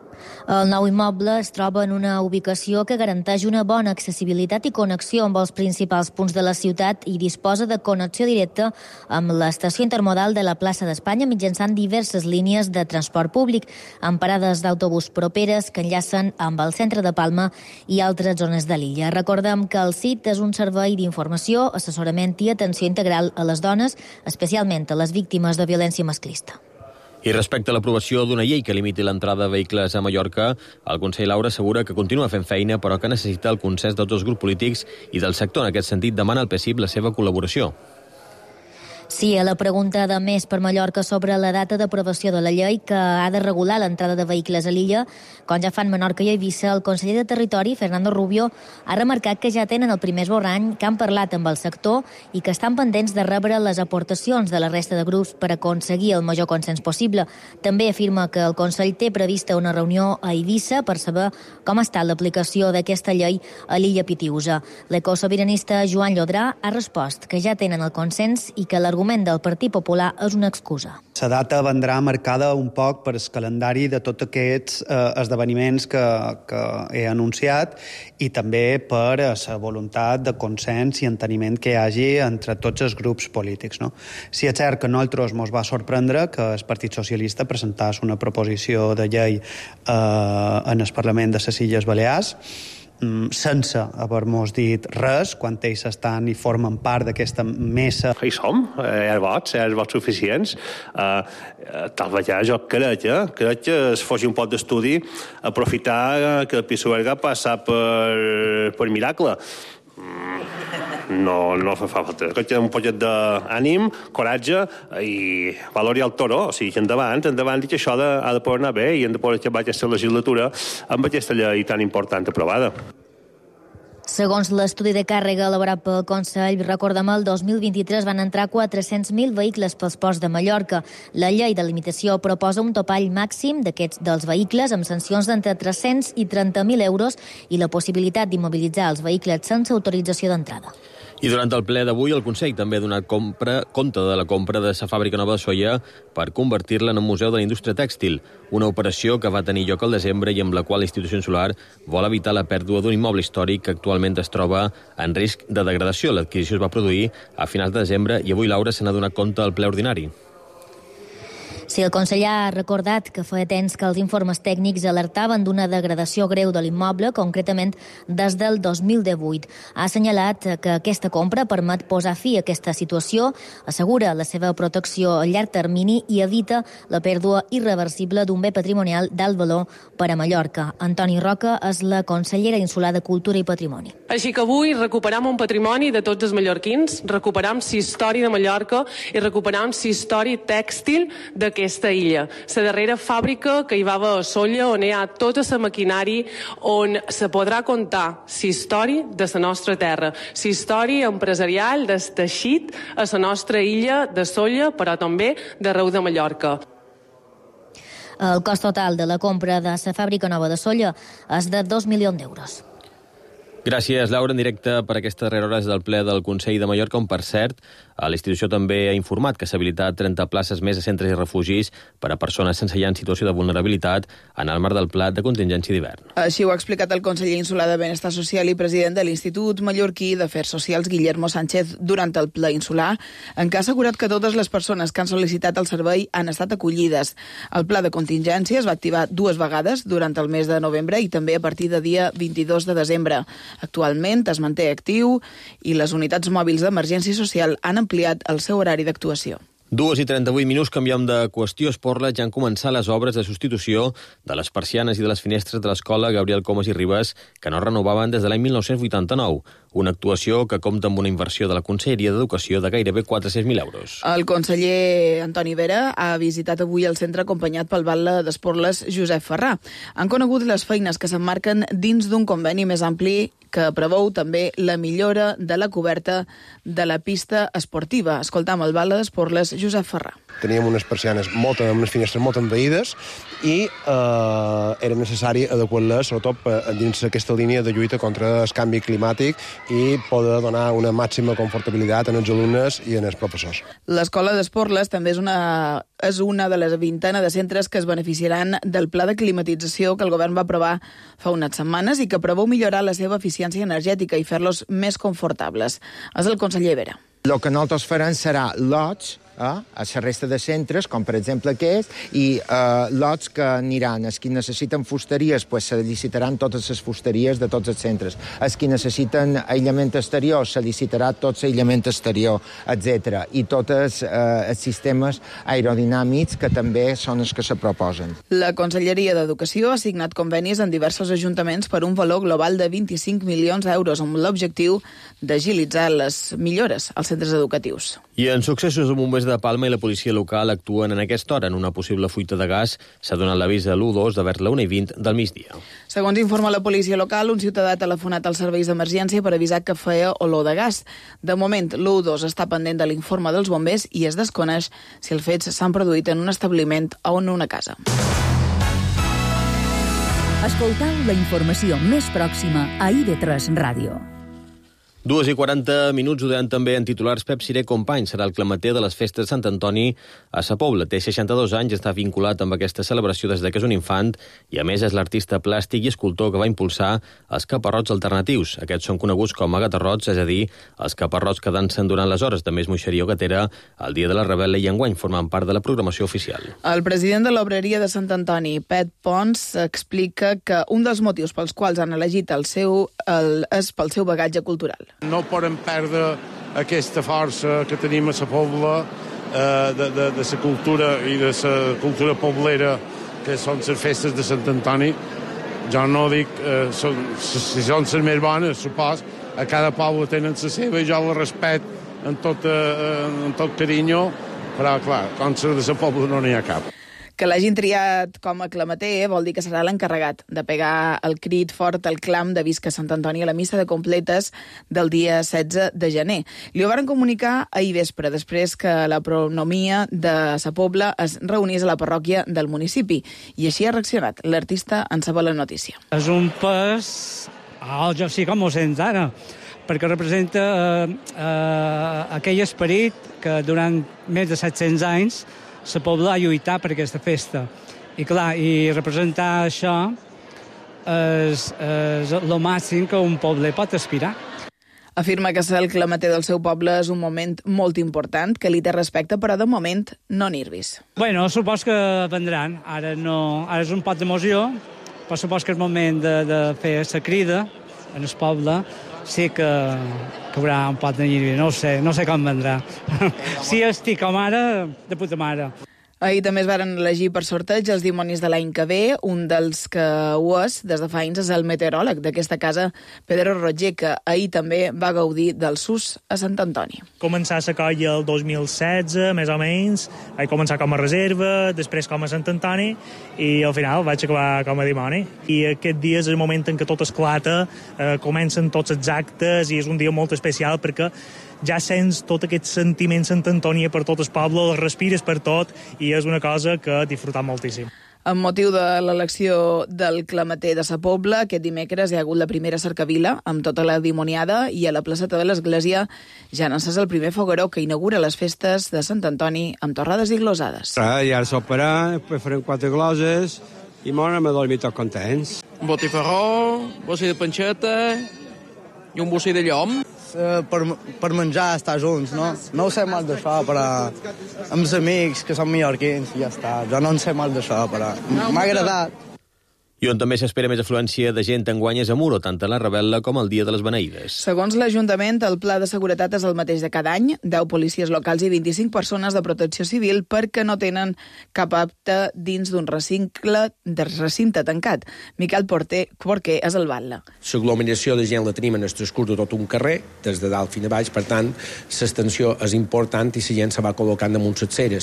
El nou immoble es troba en una ubicació que garanteix una bona accessibilitat i connexió amb els principals punts de la ciutat i disposa de connexió directa amb l'estació intermodal de la plaça d'Espanya mitjançant diverses línies de transport públic, amb parades d'autobús properes que enllacen amb el centre de Palma i altres zones de l'illa. Recordem que el CIT és un servei d'informació, assessorament i atenció integral a les dones, especialment a les víctimes de violència masclista. I respecte a l'aprovació d'una llei que limiti l'entrada de vehicles a Mallorca, el Consell Laura assegura que continua fent feina, però que necessita el consens de tots els grups polítics i del sector. En aquest sentit, demana al PSIB la seva col·laboració. Sí, a la pregunta de Més per Mallorca sobre la data d'aprovació de la llei que ha de regular l'entrada de vehicles a l'illa, com ja fan Menorca i Eivissa, el conseller de Territori, Fernando Rubio, ha remarcat que ja tenen el primer esborrany, que han parlat amb el sector i que estan pendents de rebre les aportacions de la resta de grups per aconseguir el major consens possible. També afirma que el Consell té prevista una reunió a Eivissa per saber com ha estat l'aplicació d'aquesta llei a l'illa Pitiusa. L'ecosobiranista Joan Llodrà ha respost que ja tenen el consens i que l'argument del Partit Popular és una excusa. La data vendrà marcada un poc per el calendari de tots aquests esdeveniments que he anunciat i també per la voluntat de consens i enteniment que hi hagi entre tots els grups polítics. No? Si és cert que a nosaltres ens va sorprendre que el Partit Socialista presentàs una proposició de llei en el Parlament de les Illes Balears, sense haver-nos dit res, quan ells estan i formen part d'aquesta mesa. Hi som, hi ha vots suficients. Tal vegada jo crec que es faci un poc d'estudi, aprofitar que el Pisuerga passa per miracle. No fa falta. Crec que un poquet d'ànim, coratge i valori al toro. O sigui, endavant, i que això ha de poder anar bé i hem de poder acabar aquesta legislatura amb aquesta llei tan important aprovada. Segons l'estudi de càrrega elaborat pel Consell, recordem, el 2023 van entrar 400.000 vehicles pels ports de Mallorca. La llei de limitació proposa un topall màxim d'aquests dels vehicles amb sancions d'entre 300 i 30.000 euros i la possibilitat d'immobilitzar els vehicles sense autorització d'entrada. I durant el ple d'avui, el Consell també ha donat compte de la compra de la fàbrica nova de soia per convertir-la en un museu de la indústria tèxtil, una operació que va tenir lloc al desembre i amb la qual la institució insular vol evitar la pèrdua d'un immoble històric que actualment es troba en risc de degradació. L'adquisició es va produir a finals de desembre i avui Laura se n'ha donat compte al ple ordinari. Sí, el conseller ha recordat que feia temps que els informes tècnics alertaven d'una degradació greu de l'immoble, concretament des del 2018. Ha assenyalat que aquesta compra permet posar fi a aquesta situació, assegura la seva protecció a llarg termini i evita la pèrdua irreversible d'un bé patrimonial d'alt valor per a Mallorca. Antoni Roca és la consellera insular de Cultura i Patrimoni. Així que avui recuperam un patrimoni de tots els mallorquins, recuperam la història de Mallorca i recuperam la història tèxtil d'aquesta illa. La darrera fàbrica que hi va haver a Sóller, on hi ha tota la maquinària, on se podrà contar la història de la nostra terra, la història empresarial del teixit a la nostra illa de Sóller, però també d'arreu de Mallorca. El cost total de la compra de la fàbrica nova de Sóller és de 2 milions d'euros. Gràcies, Laura, en directe per aquestes darreres hores del ple del Consell de Mallorca, on, per cert, la institució també ha informat que s'ha habilitat 30 places més a centres i refugis per a persones sense llar en situació de vulnerabilitat en el marc del pla de contingència d'hivern. Així ho ha explicat el conseller insular de Benestar Social i president de l'Institut Mallorquí d'Afers Socials, Guillermo Sánchez, durant el ple insular, en què ha assegurat que totes les persones que han sol·licitat el servei han estat acollides. El pla de contingència es va activar 2 vegades durant el mes de novembre i també a partir de dia 22 de desembre. Actualment es manté actiu i les unitats mòbils d'emergència social han ampliat el seu horari d'actuació. 2:38, canviem de qüestió. Esporles, ja han començat les obres de substitució de les persianes i de les finestres de l'escola Gabriel Comas i Ribas, que no renovaven des de l'any 1989. Una actuació que compta amb una inversió de la Conselleria d'Educació de gairebé 400.000 euros. El conseller Antoni Vera ha visitat avui el centre acompanyat pel batlle d'Esporles Josep Ferrà. Han conegut les feines que s'emmarquen dins d'un conveni més ampli que preveu també la millora de la coberta de la pista esportiva. Escoltam el Bala d'Esporles, Josep Ferrà. Teníem unes persianes amb unes finestres molt envaïdes i era necessari adequar-les, sobretot dins aquesta línia de lluita contra el canvi climàtic i poder donar una màxima confortabilitat als alumnes i als professors. L'Escola d'Esporles també és una de les vintena de centres que es beneficiaran del pla de climatització que el govern va aprovar fa unes setmanes i que preveu millorar la seva eficiència energètica i fer-los més confortables. És el conseller Vera. El que nosaltres farem serà lots a la resta de centres, com per exemple aquest, i lots que aniran. Els que necessiten fusteries, se licitaran totes les fusteries de tots els centres. Els que necessiten aïllament exterior, se licitarà tot l'aïllament exterior, etc. I tots els sistemes aerodinàmics, que també són els que se proposen. La Conselleria d'Educació ha signat convenis en diversos ajuntaments per un valor global de 25 milions d'euros amb l'objectiu d'agilitzar les millores als centres educatius. I en successos, els bombers de Palma i la policia local actuen en aquesta hora en una possible fuita de gas. S'ha donat l'avís a l'1-2 de vers la 1:20 del migdia. Segons informa la policia local, un ciutadà ha telefonat als serveis d'emergència per avisar que feia olor de gas. De moment, l'1-2 està pendent de l'informe dels bombers i es desconeix si els fets s'han produït en un establiment o en una casa. Escoltau la informació més pròxima a IB3 Ràdio. 2:40, ho deien també en titulars. Pep Siré Company serà el clameter de les festes de Sant Antoni a Sa Pobla. Té 62 anys i està vinculat amb aquesta celebració des que és un infant i, a més, és l'artista plàstic i escultor que va impulsar els caparrots alternatius. Aquests són coneguts com a gatarrots, és a dir, els caparrots que dansen durant les hores de més moixeria o gatera el dia de la Rebel·la i enguany formen part de la programació oficial. El president de l'Obreria de Sant Antoni, Pet Pons, explica que un dels motius pels quals han elegit és pel seu bagatge cultural. No podem perdre aquesta força que tenim a la Pobla de la cultura i de la cultura poblera, que són les festes de Sant Antoni. Jo no dic si són les més bones, supos, a cada poble tenen la seva i jo la respecto en tot carinyo, però clar, com de la Pobla no n'hi ha cap. Que l'hagin triat com a clameter vol dir que serà l'encarregat de pegar el crit fort, el clam de Visca Sant Antoni a la missa de completes del dia 16 de gener. Li ho van comunicar ahir vespre, després que la pronomia de Sa Pobla es reunís a la parròquia del municipi. I així ha reaccionat l'artista en saber la notícia. És un pes, jo sí com ho sents ara, perquè representa aquell esperit que durant més de 700 anys la Pobla ha lluitat per aquesta festa. I clar, i representar això és el màxim que un poble pot aspirar. Afirma que ser el clameter del seu poble és un moment molt important, que li té respecte, però de moment no nervis. Bueno, supos que vendran. Ara és un pot d'emoció, però supos que és moment de fer la crida en el poble. Sí que haurà un pot de nervis, no sé com vendrà. Si estic com ara, de puta mare. Ahir també es varen elegir per sorteig els dimonis de l'any que ve. Un dels que ho és, des de fa anys, és el meteoròleg d'aquesta casa, Pedro Roger, que ahir també va gaudir del SUS a Sant Antoni. Començar la colla el 2016, més o menys. Vaig començar com a reserva, després com a Sant Antoni, i al final vaig acabar com a dimoni. I aquest dia és el moment en què tot esclata, comencen tots els actes, i és un dia molt especial perquè ja sents tot aquest sentiment Sant Antoni per tot el poble, el respires per tot, i és una cosa que he disfrutat moltíssim. Amb motiu de l'elecció del clameter de Sa Pobla, aquest dimecres hi ha hagut la primera cercavila amb tota la dimoniada i a la placeta de l'Església ja n'ha encès el primer fogueró que inaugura les festes de Sant Antoni amb torrades i glosades. I ara soparà, després farem 4 gloses i m'anem a dormir tots contents. Un botifarró, bocí de panxeta i un bocí de llom. Per menjar, estar junts, no? No ho sé molt d'això, però amb els amics que són mallorquins i ja està. Jo no en sé molt d'això, però m'ha agradat. I on també s'espera més afluència de gent enguany és a Muro, tant a la Rebel·la com al dia de les Beneïdes. Segons l'Ajuntament, el pla de seguretat és el mateix de cada any, 10 policies locals i 25 persones de protecció civil perquè no tenen cap apte dins d'un recinte tancat. Miquel Porquer és el batlle. L'aglomeració de gent la tenim en el transcurs de tot un carrer, des de dalt fins a baix, per tant, l'extensió és important i la gent se va col·locant damunt les ceres.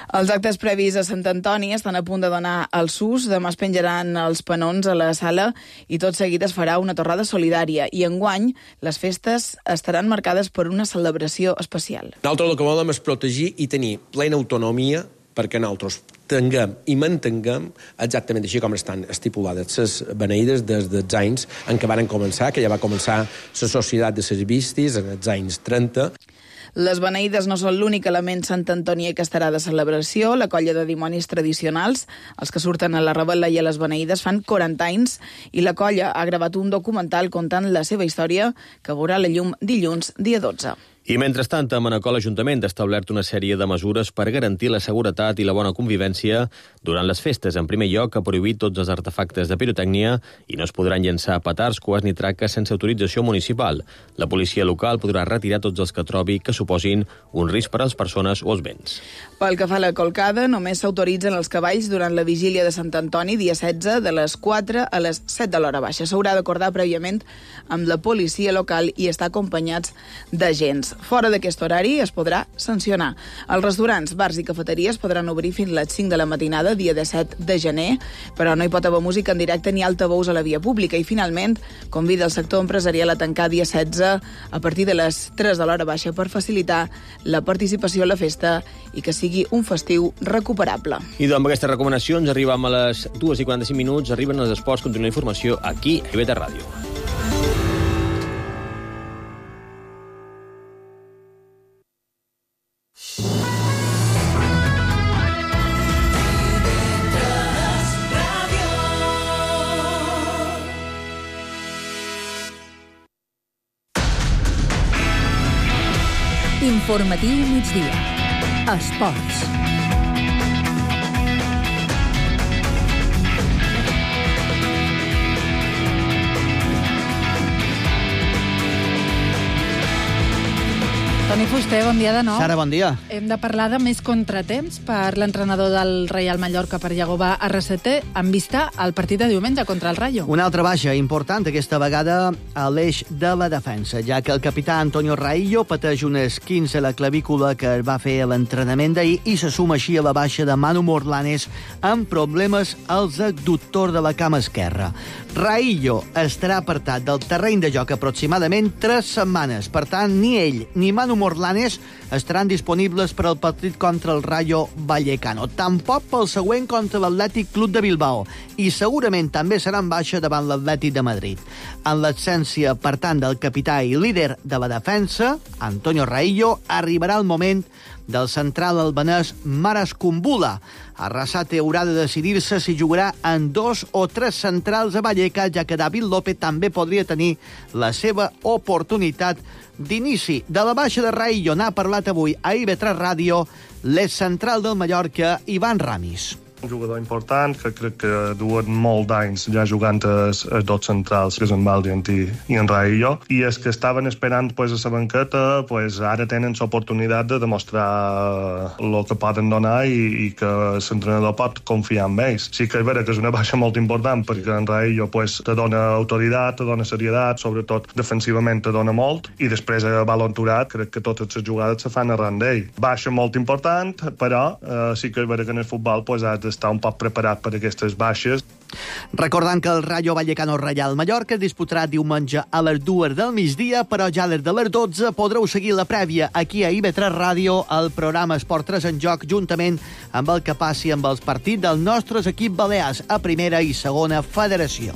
Els actes previs a Sant Antoni estan a punt de donar el sus. Demà es penjaran els penons a la sala i tot seguit es farà una torrada solidària. I enguany les festes estaran marcades per una celebració especial. Nosaltres el que volem és protegir i tenir plena autonomia perquè nosaltres tinguem i mantinguem exactament així com estan estipulades les beneïdes des dels anys en què van començar, que ja va començar la Societat de les Vistes en els anys 30. Les beneïdes no són l'únic element Sant Antoni que estarà de celebració. La colla de dimonis tradicionals, els que surten a la Rebel·la i a les beneïdes, fan 40 anys i la colla ha gravat un documental contant la seva història que veurà la llum dilluns, dia 12. I mentrestant, a Manacor l'Ajuntament ha establert una sèrie de mesures per garantir la seguretat i la bona convivència durant les festes. En primer lloc, ha prohibit tots els artefactes de pirotècnia i no es podran llançar petards, coets ni traques sense autorització municipal. La policia local podrà retirar tots els que trobi que suposin un risc per a les persones o els béns. Pel que fa a la colcada, només s'autoritzen els cavalls durant la vigília de Sant Antoni, dia 16, de les 4 a les 7 de l'hora baixa. S'haurà d'acordar prèviament amb la policia local i estar acompanyats d'agents. Fora d'aquest horari es podrà sancionar. Els restaurants, bars i cafeteries podran obrir fins a les 5 de la matinada, dia 17 de gener, però no hi pot haver música en directe ni altaveus a la via pública. I finalment, convida el sector empresarial a tancar dia 16 a partir de les 3 de l'hora baixa per facilitar la participació a la festa i que sigui un festiu recuperable. I amb aquestes recomanacions arribem a les 2:45, arriben els esports, continua la informació aquí a IB3 Ràdio. Informatiu migdia. Esports. Toni Fuster, bon dia de nou. Sara, bon dia. Hem de parlar de més contratemps per l'entrenador del Reial Mallorca, per Yagoba Arrasate, en vista al partit de diumenge contra el Rayo. Una altra baixa important aquesta vegada a l'eix de la defensa, ja que el capità Antonio Raillo pateix un esquinç a la clavícula que va fer a l'entrenament d'ahir i se suma així a la baixa de Manu Morlanes amb problemes als adductors de la cama esquerra. Raillo estarà apartat del terreny de joc aproximadament 3 setmanes. Per tant, ni ell ni Manu Morlanes estaran disponibles per al partit contra el Rayo Vallecano. Tampoc pel següent contra l'Atlètic Club de Bilbao. I segurament també seran baixa davant l'Atlètic de Madrid. En l'absència, per tant, del capità i líder de la defensa, Antonio Raillo, arribarà el moment del central albanès Maras Kumbula. Arrasate haurà de decidir-se si jugarà en 2 o 3 centrals a Vallecas, ja que David López també podria tenir la seva oportunitat d'inici. De la baixa de Raillo n'ha parlat avui a IB3 Ràdio l'excentral del Mallorca, Ivan Ramis. Un jugador important que crec que duen molt d'anys ja jugant els dos centrals, que és en Valdient i en Raillo, i els que estaven esperant a la banqueta ara tenen l'oportunitat de demostrar el que poden donar i que l'entrenador pot confiar en ells. Sí que és vera que és una baixa molt important perquè en Raillo te dona autoritat, te dona serietat, sobretot defensivament te dona molt, i després a balon aturat crec que totes les jugades se fan arran d'ell. Baixa molt important, però sí que és vera que en el futbol has d'estar un poc preparat per aquestes baixes. Recordant que el Rayo Vallecano Reial Mallorca es disputarà diumenge a les 2 del migdia, però ja a les de les 12 podreu seguir la prèvia aquí a IB3 Ràdio, el programa Esport 3 en joc, juntament amb el que passi amb els partits dels nostres equips balears a primera i segona federació.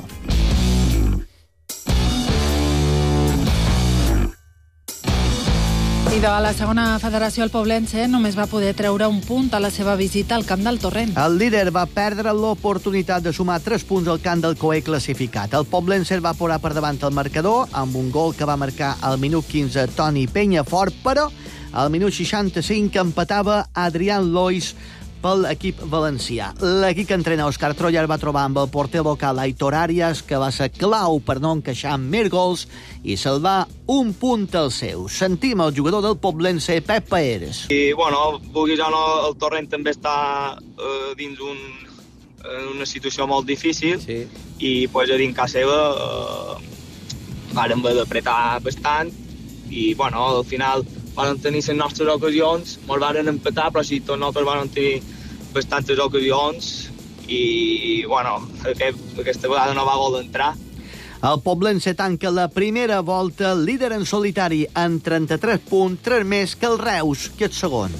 I de la segona federació, el Poblense només va poder treure un punt a la seva visita al camp del Torrent. El líder va perdre l'oportunitat de sumar 3 punts al camp del Coe classificat. El Poblense va posar per davant el marcador amb un gol que va marcar al minut 15 Toni Penyafort, però al minut 65 empatava Adrián Lois pel equip valencià. L'equip que entrena Òscar Troya va trobar amb el porter local Aitor Arias, que va ser clau per no encaixar més gols i salvar un punt al seu. Sentim el jugador del Poblense, Pep Paeres. I, bueno, vulgui o no, el Torrent també està dins una situació molt difícil, sí. I pues, a dins casa seva vàrem haver d'apretar bastant i, bueno, al final van tenir les nostres ocasions, ens van empatar, però sí, tots nosaltres vam tenir bastantes ocasions i, bueno, aquesta vegada no va gol d'entrar. El poblense tanca la primera volta líder en solitari en 33 punts, 3 més que el Reus, que és segon.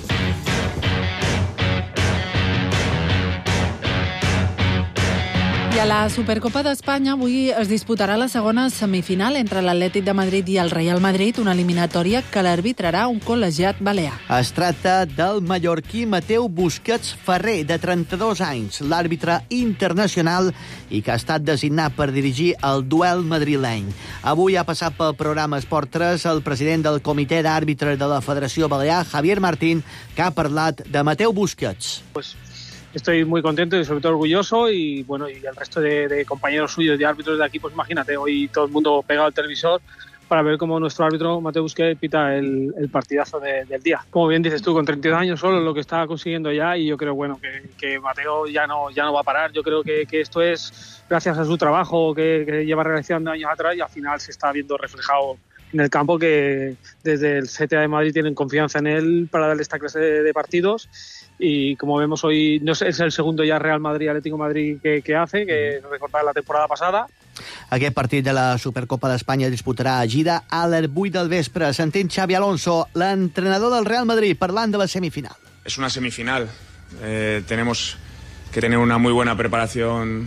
I a la Supercopa d'Espanya avui es disputarà la segona semifinal entre l'Atlètic de Madrid i el Real Madrid, una eliminatòria que l'arbitrarà un col·legiat balear. Es tracta del mallorquí Mateu Busquets Ferrer, de 32 anys, l'àrbitre internacional i que ha estat designat per dirigir el duel madrileny. Avui ha passat pel programa Esport 3 el president del comitè d'àrbitres de la Federació Balear, Javier Martín, que ha parlat de Mateu Busquets. Estoy muy contento y sobre todo orgulloso y bueno, y el resto de compañeros suyos, de árbitros de aquí, pues imagínate, hoy todo el mundo pegado al televisor para ver cómo nuestro árbitro Mateu Busquets pita el partidazo del día. Como bien dices tú, con 32 años solo lo que está consiguiendo ya, y yo creo que Mateo ya no va a parar. Yo creo que esto es gracias a su trabajo que lleva realizando años atrás y al final se está viendo reflejado en el campo, que desde el CTA de Madrid tienen confianza en él para darle esta clase de partidos. Y como vemos hoy, no sé, es el segundo ya Real Madrid-Atlético Madrid que hace, que recordar la temporada passada. Aquest partit de la Supercopa d'Espanya es disputarà a Gira a les 8 del vespre. Sentim Xavi Alonso, l'entrenador del Real Madrid, parlant de la semifinal. Es una semifinal. Tenemos que tener una muy buena preparación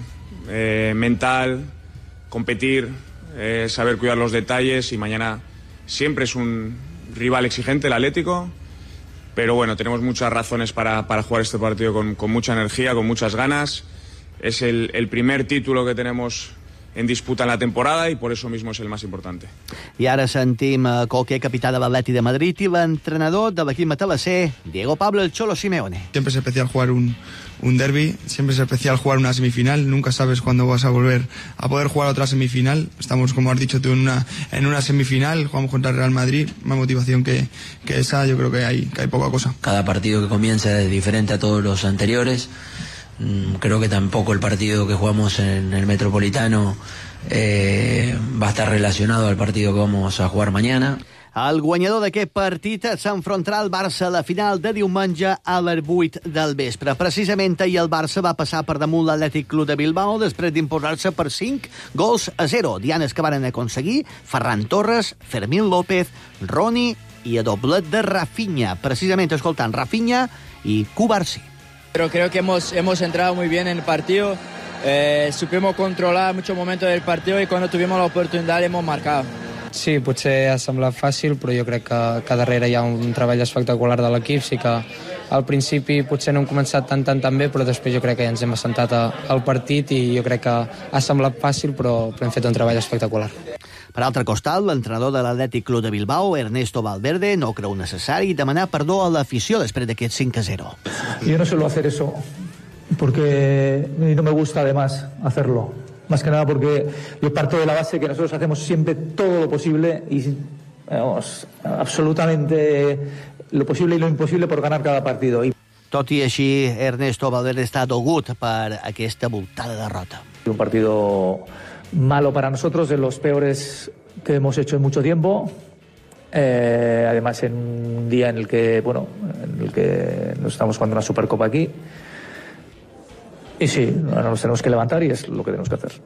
mental, competir, saber cuidar los detalles, y mañana siempre es un rival exigente, el Atlético. Pero bueno, tenemos muchas razones para jugar este partido con mucha energía, con muchas ganas. Es el primer título que tenemos en disputa en la temporada y por eso mismo es el más importante. I ara sentim Coque, capità de l'Atleti de Madrid, i l'entrenador de l'equip matalasser, Diego Pablo El Cholo Simeone. Siempre es especial jugar un derbi, siempre es especial jugar una semifinal, nunca sabes cuándo vas a volver a poder jugar otra semifinal. Estamos, como has dicho tú, en una semifinal, jugamos contra el Real Madrid, más motivación que esa, yo creo que hay poca cosa. Cada partido que comienza es diferente a todos los anteriores. Creo que tampoco el partido que jugamos en el Metropolitano va a estar relacionado al partido que vamos a jugar mañana. El guanyador d'aquest partit s'enfrontarà al Barça a la final de diumenge a les 8 del vespre. Precisament ahir el Barça va passar per damunt l'Atlètic Club de Bilbao després d'imposar-se per 5-0. Dianes que van aconseguir Ferran Torres, Fermín López, Roni i a doblet de Rafinha. Precisament escoltant Rafinha i Cubarsí. Pero creo que hemos entrado muy bien en el partido, supimos controlar muchos momentos del partido y cuando tuvimos la oportunidad hemos marcado. Sí, potser ha semblat fàcil, però jo crec que darrere hi ha un treball espectacular de l'equip. Sí que al principi potser no hem començat tan bé, però després jo crec que ja ens hem assentat al partit i jo crec que ha semblat fàcil, però hem fet un treball espectacular. Per altre costat, l'entrenador de l'Atlètic Club de Bilbao, Ernesto Valverde, no creu necessari demanar perdó a l'afició després d'aquest 5-0. Yo no suelo hacer eso porque no me gusta además hacerlo. Más que nada porque yo parto de la base que nosotros hacemos siempre todo lo posible y absolutamente lo posible y lo imposible por ganar cada partido. Tot i així, Ernesto Valverde està dolgut per aquesta voltada derrota. Un partido malo para nosotros, de los peores que hemos hecho en mucho tiempo. Además, en un día en el que nos estamos jugando una Supercopa aquí. Y sí, ahora nos tenemos que levantar y es lo que tenemos que hacer.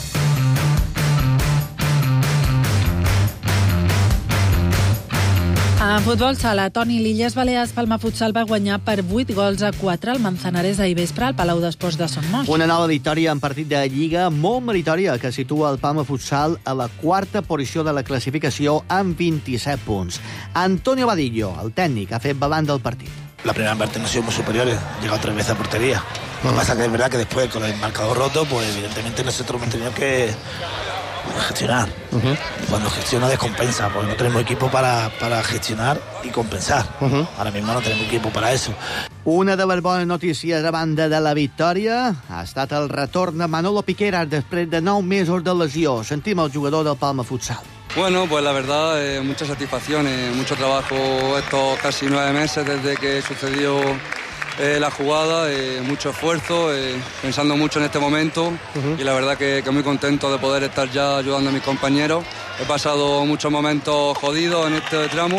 A futbol sala, Toni, l'Illes Balears Palma Futsal va guanyar per 8-4 al Manzanares ahir vespre al Palau d'Esports de Son Moix. Una nova victòria en partit de Lliga molt meritòria que situa el Palma Futsal a la quarta posició de la classificació amb 27 punts. Antonio Vadillo, el tècnic, ha fet balanç del partit. La primera parte no ha sido muy superiores, llegado 3 veces a portería. Lo que pasa que es verdad que después, con el marcador roto, pues evidentemente nosotros hemos tenido que gestionar. Cuando gestiona descompensa, porque no tenemos equipo para gestionar y compensar. Ahora mismo no tenemos equipo para eso. Una de les bones notícies a banda de la victòria ha estat el retorn de Manolo Piqueras després de 9 mesos de lesió. Sentim el jugador del Palma Futsal. Bueno, pues la verdad, mucha satisfacción, mucho trabajo estos casi 9 meses desde que sucedió la jugada, mucho esfuerzo, pensando mucho en este momento y la verdad que muy contento de poder estar ya ayudando a mis compañeros. He pasado muchos momentos jodidos en este tramo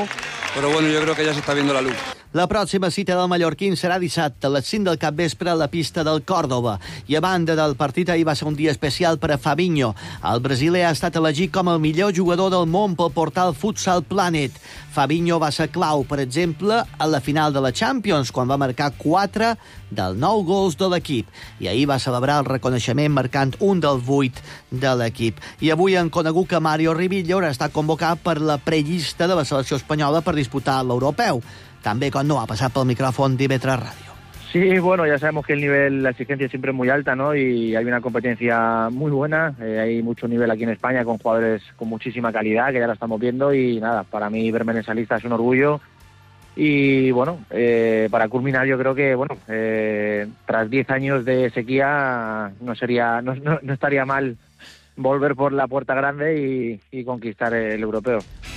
pero bueno, yo creo que ya se está viendo la luz. La pròxima cita del mallorquín serà dissabte a les 5 del capvespre a la pista del Còrdova. I a banda del partit, ahir va ser un dia especial per a Fabinho. El brasiler ha estat elegit com el millor jugador del món pel portal Futsal Planet. Fabinho va ser clau, per exemple, a la final de la Champions, quan va marcar 4 dels 9 gols de l'equip. I ahir va celebrar el reconeixement marcant un dels 8 de l'equip. I avui han conegut que Mario Rivillo haurà estat convocat per la prellista de la selecció espanyola per disputar l'europeu. També quan no ha pasado por el micrófono de IB3 Radio. Sí, bueno, ya sabemos que la exigencia siempre es muy alta, ¿no? Y hay una competencia muy buena, hay mucho nivel aquí en España con jugadores con muchísima calidad, que ya la estamos viendo, y nada, para mí verme en esa lista es un orgullo. Y bueno, para culminar yo creo que, bueno, tras 10 años de sequía no estaría mal volver por la puerta grande y conquistar el europeo.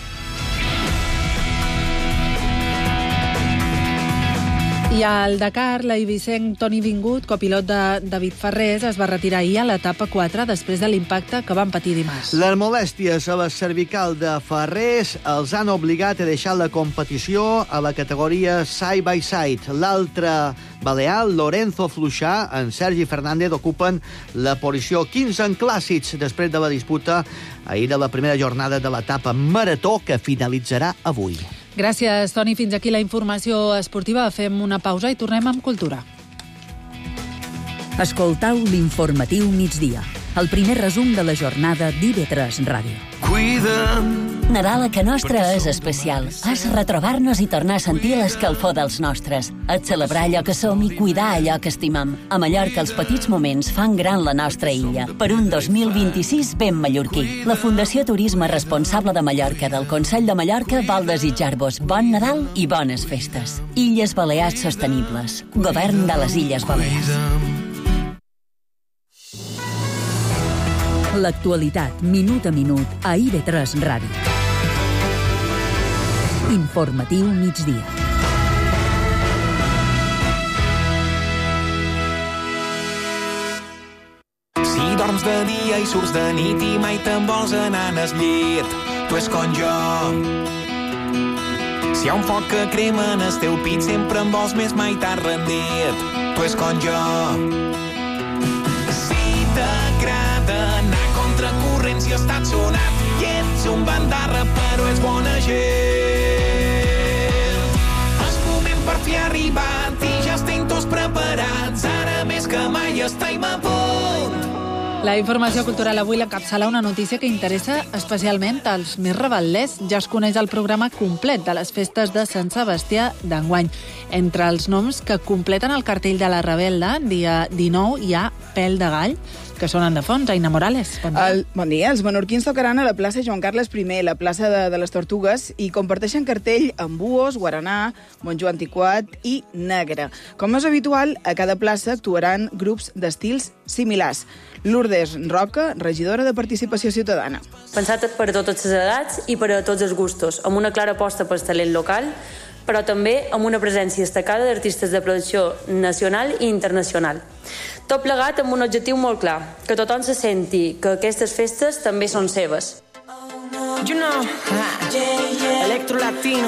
I al Dakar, l'eivissenc Toni Vingut, copilot de David Ferrés, es va retirar ahir a l'etapa 4 després de l'impacte que van patir dimarts. Les molèsties a la cervical de Ferrés els han obligat a deixar la competició a la categoria side by side. L'altre balear, Lorenzo Fluixà, en Sergi Fernández ocupen la posició 15 en clàssics després de la disputa ahir de la primera jornada de l'etapa marató que finalitzarà avui. Gràcies, Toni. Fins aquí la informació esportiva. Fem una pausa i tornem amb cultura. Escoltau l'informatiu migdia, el primer resum de la jornada d'IB3 Ràdio. Nadal a Ca Nostra és especial. És retrobar-nos i tornar a sentir l'escalfor dels nostres. És celebrar allò que som i cuidar allò que estimem. A Mallorca els petits moments fan gran la nostra illa. Per un 2026 ben mallorquí. La Fundació Turisme Responsable de Mallorca del Consell de Mallorca vol desitjar-vos bon Nadal i bones festes. Illes Balears Sostenibles. Govern de les Illes Balears. L'actualitat, minut a minut, a IB3 Ràdio. Informatiu migdia. Si dorms de dia i surts de nit i mai te'n vols anar al llit, tu és com jo. Si hi ha un foc que crema en el teu pit, sempre en vols més, mai t'has rendit, tu és com jo. Si t'agrada anar contracorrent, si estàs sonat i ets un bandarra, però és bona gent. És moment per fi arribat i ja estem tots preparats, ara més que mai estem a punt. La informació cultural avui l'encapçala una notícia que interessa especialment als més rebel·lers. Ja es coneix el programa complet de les festes de Sant Sebastià d'enguany. Entre els noms que completen el cartell de la Rebel·la, dia 19, hi ha Pèl de Gall, que sonen de fons. Aina Morales, bon dia. Bon dia. Els menorquins tocaran a la plaça Joan Carles I, la plaça de les Tortugues, i comparteixen cartell amb buos, guaranà, monjo antiquat i negre. Com és habitual, a cada plaça actuaran grups d'estils similars. Lourdes Roca, regidora de Participació Ciutadana. Pensat per a totes les edats i per a tots els gustos, amb una clara aposta pel talent local, però també amb una presència destacada d'artistes de producció nacional i internacional. Tot plegat amb un objectiu molt clar, que tothom se senti que aquestes festes també són seves. You know, Electro Latino,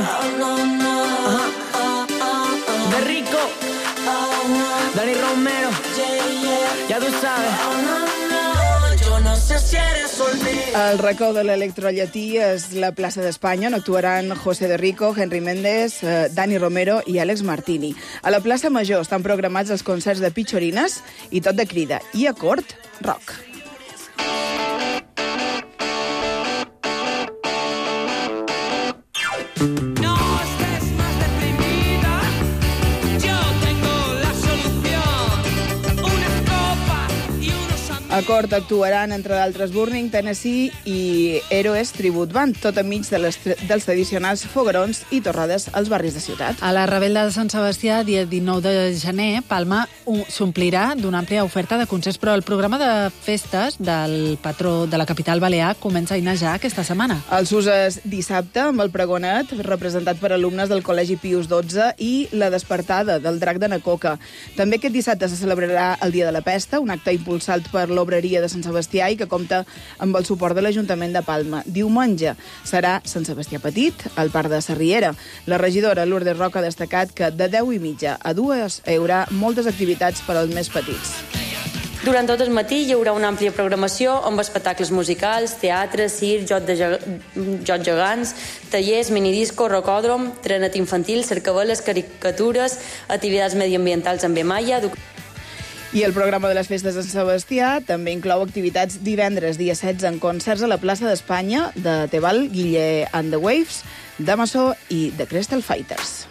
De Rico, Dani Romero, ya tú sabes. El racó de l'electrollatí és la plaça d'Espanya, on actuaran José de Rico, Henry Méndez, Dani Romero i Àlex Martini. A la plaça Major estan programats els concerts de Pichorines i Tot de Crida, i a Cort, rock. A Cort actuaran, entre d'altres, Burning, Tennessee i Héroes Tribute Band, tot enmig dels tradicionals foguerons i torrades als barris de ciutat. A la Rebel·la de Sant Sebastià, dia 19 de gener, Palma s'omplirà d'una àmplia oferta de concerts, però el programa de festes del patró de la capital balear comença a inejar aquesta setmana. Els uses dissabte, amb el pregonet, representat per alumnes del Col·legi Pius XII, i la despertada del Drac de Nacoca. També aquest dissabte se celebrarà el Dia de la Pesta, un acte impulsat per l'ONG l'obreria de Sant Sebastià i que compta amb el suport de l'Ajuntament de Palma. Diumenge serà Sant Sebastià Petit, al Parc de Sarriera. La regidora Lourdes Roca ha destacat que de 10:30 a 2 hi haurà moltes activitats per als més petits. Durant tot el matí hi haurà una àmplia programació amb espectacles musicals, teatre, circ, jocs gegants, tallers, minidisco, rocòdrom, trenet infantil, cercaveles, caricatures, activitats mediambientals amb Emaya. I el programa de les festes de Sant Sebastià també inclou activitats divendres, dia 16, en concerts a la plaça d'Espanya, de Tebal, Guille and the Waves, Damaso i The Crystal Fighters.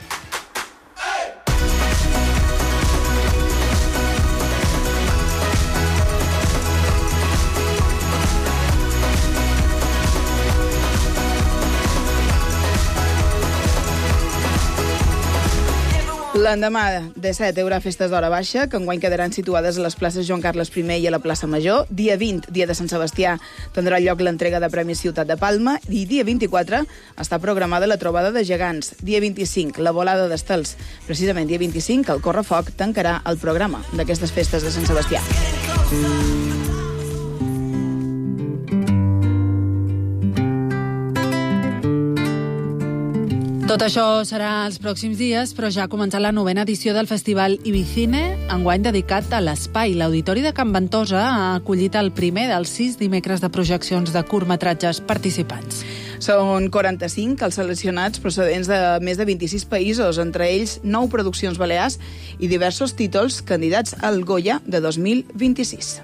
L'endemà de 7 hi haurà festes d'hora baixa, que enguany quedaran situades a les places Joan Carles I i a la plaça Major. Dia 20, dia de Sant Sebastià, tindrà lloc l'entrega de Premis Ciutat de Palma. I dia 24 està programada la trobada de gegants. Dia 25, la volada d'estels. Precisament dia 25, el Correfoc tancarà el programa d'aquestes festes de Sant Sebastià. Tot això serà els pròxims dies, però ja ha començat la 9a edició del Festival Ibicine, enguany dedicat a l'espai. L'Auditori de Can Ventosa ha acollit el primer dels 6 dimecres de projeccions de curtmetratges participants. Són 45 els seleccionats procedents de més de 26 països, entre ells 9 produccions balears i diversos títols candidats al Goya de 2026.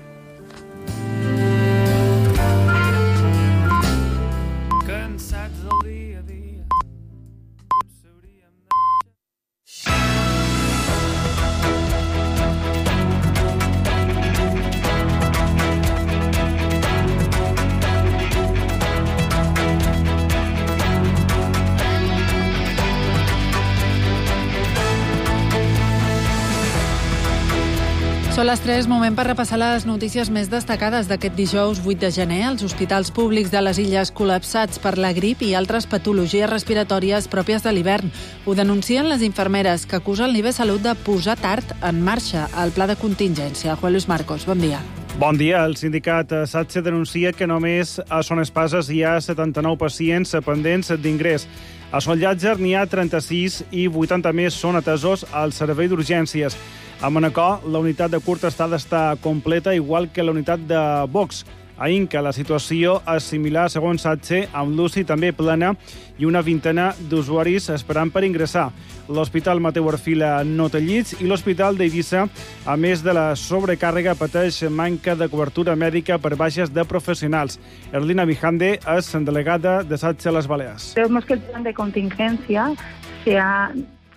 Són les 3, moment per repassar les notícies més destacades d'aquest dijous 8 de gener. Els hospitals públics de les Illes col·lapsats per la grip i altres patologies respiratòries pròpies de l'hivern. Ho denuncien les infermeres, que acusen l'IBE Salut de posar tard en marxa el pla de contingència. Juan Luis Marcos, bon dia. Bon dia. El sindicat SATSE denuncia que només a Son Espases hi ha 79 pacients pendents d'ingrés. A Son Llàtzer n'hi ha 36 i 80 més són atesos al servei d'urgències. A Manacor, la unitat de curta estada està completa, igual que la unitat de Vox. A Inca, la situació és similar, segons SATSE, amb l'UCI també plena i una vintena d'usuaris esperant per ingressar. L'Hospital Mateu Arfila no té llits i l'Hospital d'Eivissa, a més de la sobrecàrrega, pateix manca de cobertura mèdica per baixes de professionals. Erlina Mijande és delegada de SATSE a les Balears. Vemos que el plan de contingencia se ha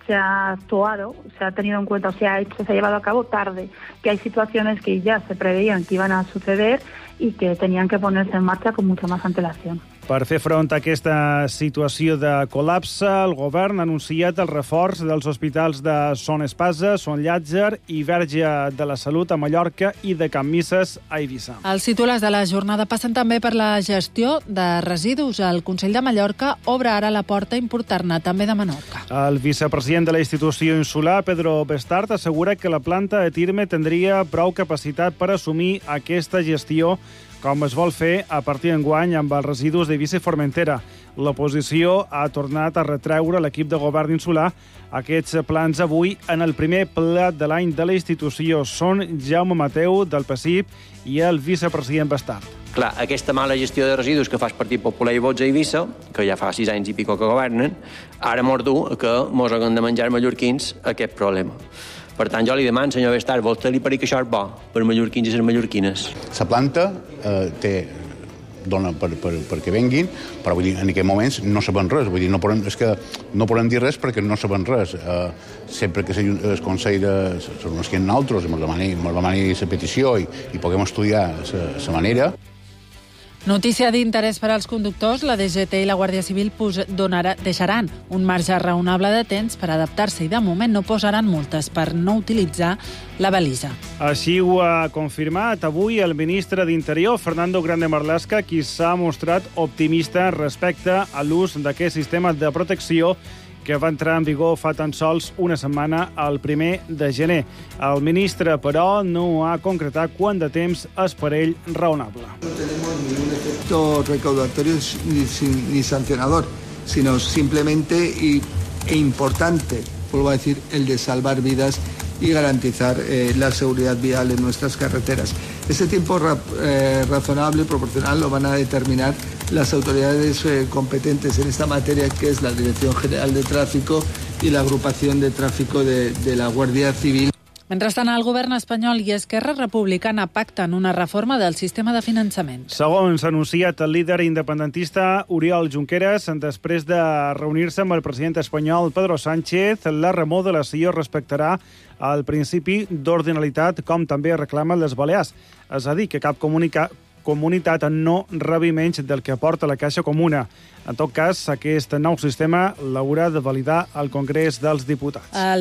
actuado, se ha tenido en cuenta, se ha llevado a cabo tarde, que hay situaciones que ya se preveían que iban a suceder y que tenían que ponerse en marcha con mucha más antelación. Per fer front a aquesta situació de col·lapse, el govern ha anunciat el reforç dels hospitals de Son Espasa, Son Llàtzer i Verge de la Salut a Mallorca i de Can Misses a Eivissa. Els titulars de la jornada passen també per la gestió de residus. El Consell de Mallorca obre ara la porta a importar-ne també de Menorca. El vicepresident de la institució insular, Pedro Bestart, assegura que la planta de Tirme tindria prou capacitat per assumir aquesta gestió com es vol fer a partir d'enguany amb els residus d'Eivissa i Formentera. L'oposició ha tornat a retreure a l'equip de govern insular aquests plans avui en el primer ple de l'any de la institució. Són Jaume Mateu, del PSIP, i el vicepresident Bestart. Clar, aquesta mala gestió de residus que fa el Partit Popular i Vox a Eivissa, que ja fa 6 anys i pico que governen, ara mos du que mos haguem de menjar mallorquins aquest problema. Per tant, jo li demano, senyor Bestart, vostè li pareix que això és bo per mallorquins i les mallorquines? La planta dona perquè venguin, però vull dir, en aquests moments no sabem res. Vull dir, no podem dir res perquè no sabem res. Sempre que el Consell són els que nosaltres ens demani la petició i puguem estudiar la manera. Notícia d'interès per als conductors, la DGT i la Guàrdia Civil deixaran un marge raonable de temps per adaptar-se i de moment no posaran multes per no utilitzar la balisa. Així ho ha confirmat avui el ministre d'Interior, Fernando Grande Marlaska, qui s'ha mostrat optimista respecte a l'ús d'aquest sistema de protecció que va entrar en vigor fa tan sols una setmana, el 1 de gener. El ministre, però, no ha concretat quant de temps és per ell raonable. No tenemos ningún efecto recaudatorio ni sancionador, sino simplemente e importante, vuelvo a decir, el de salvar vidas y garantizar la seguridad vial en nuestras carreteras. Ese tiempo razonable y proporcional lo van a determinar las autoridades competentes en esta materia, que es la Dirección General de Tráfico y la Agrupación de Tráfico de la Guardia Civil. Mentrestant, el govern espanyol i Esquerra Republicana pacten una reforma del sistema de finançament. Segons ha anunciat el líder independentista Oriol Junqueras, després de reunir-se amb el president espanyol Pedro Sánchez, la remodelació respectarà el principi d'ordinalitat, com també reclamen les Balears. És a dir, que cap comunitat no rebi menys del que aporta la Caixa Comuna. En tot cas, aquest nou sistema l'haurà de validar el Congrés dels Diputats.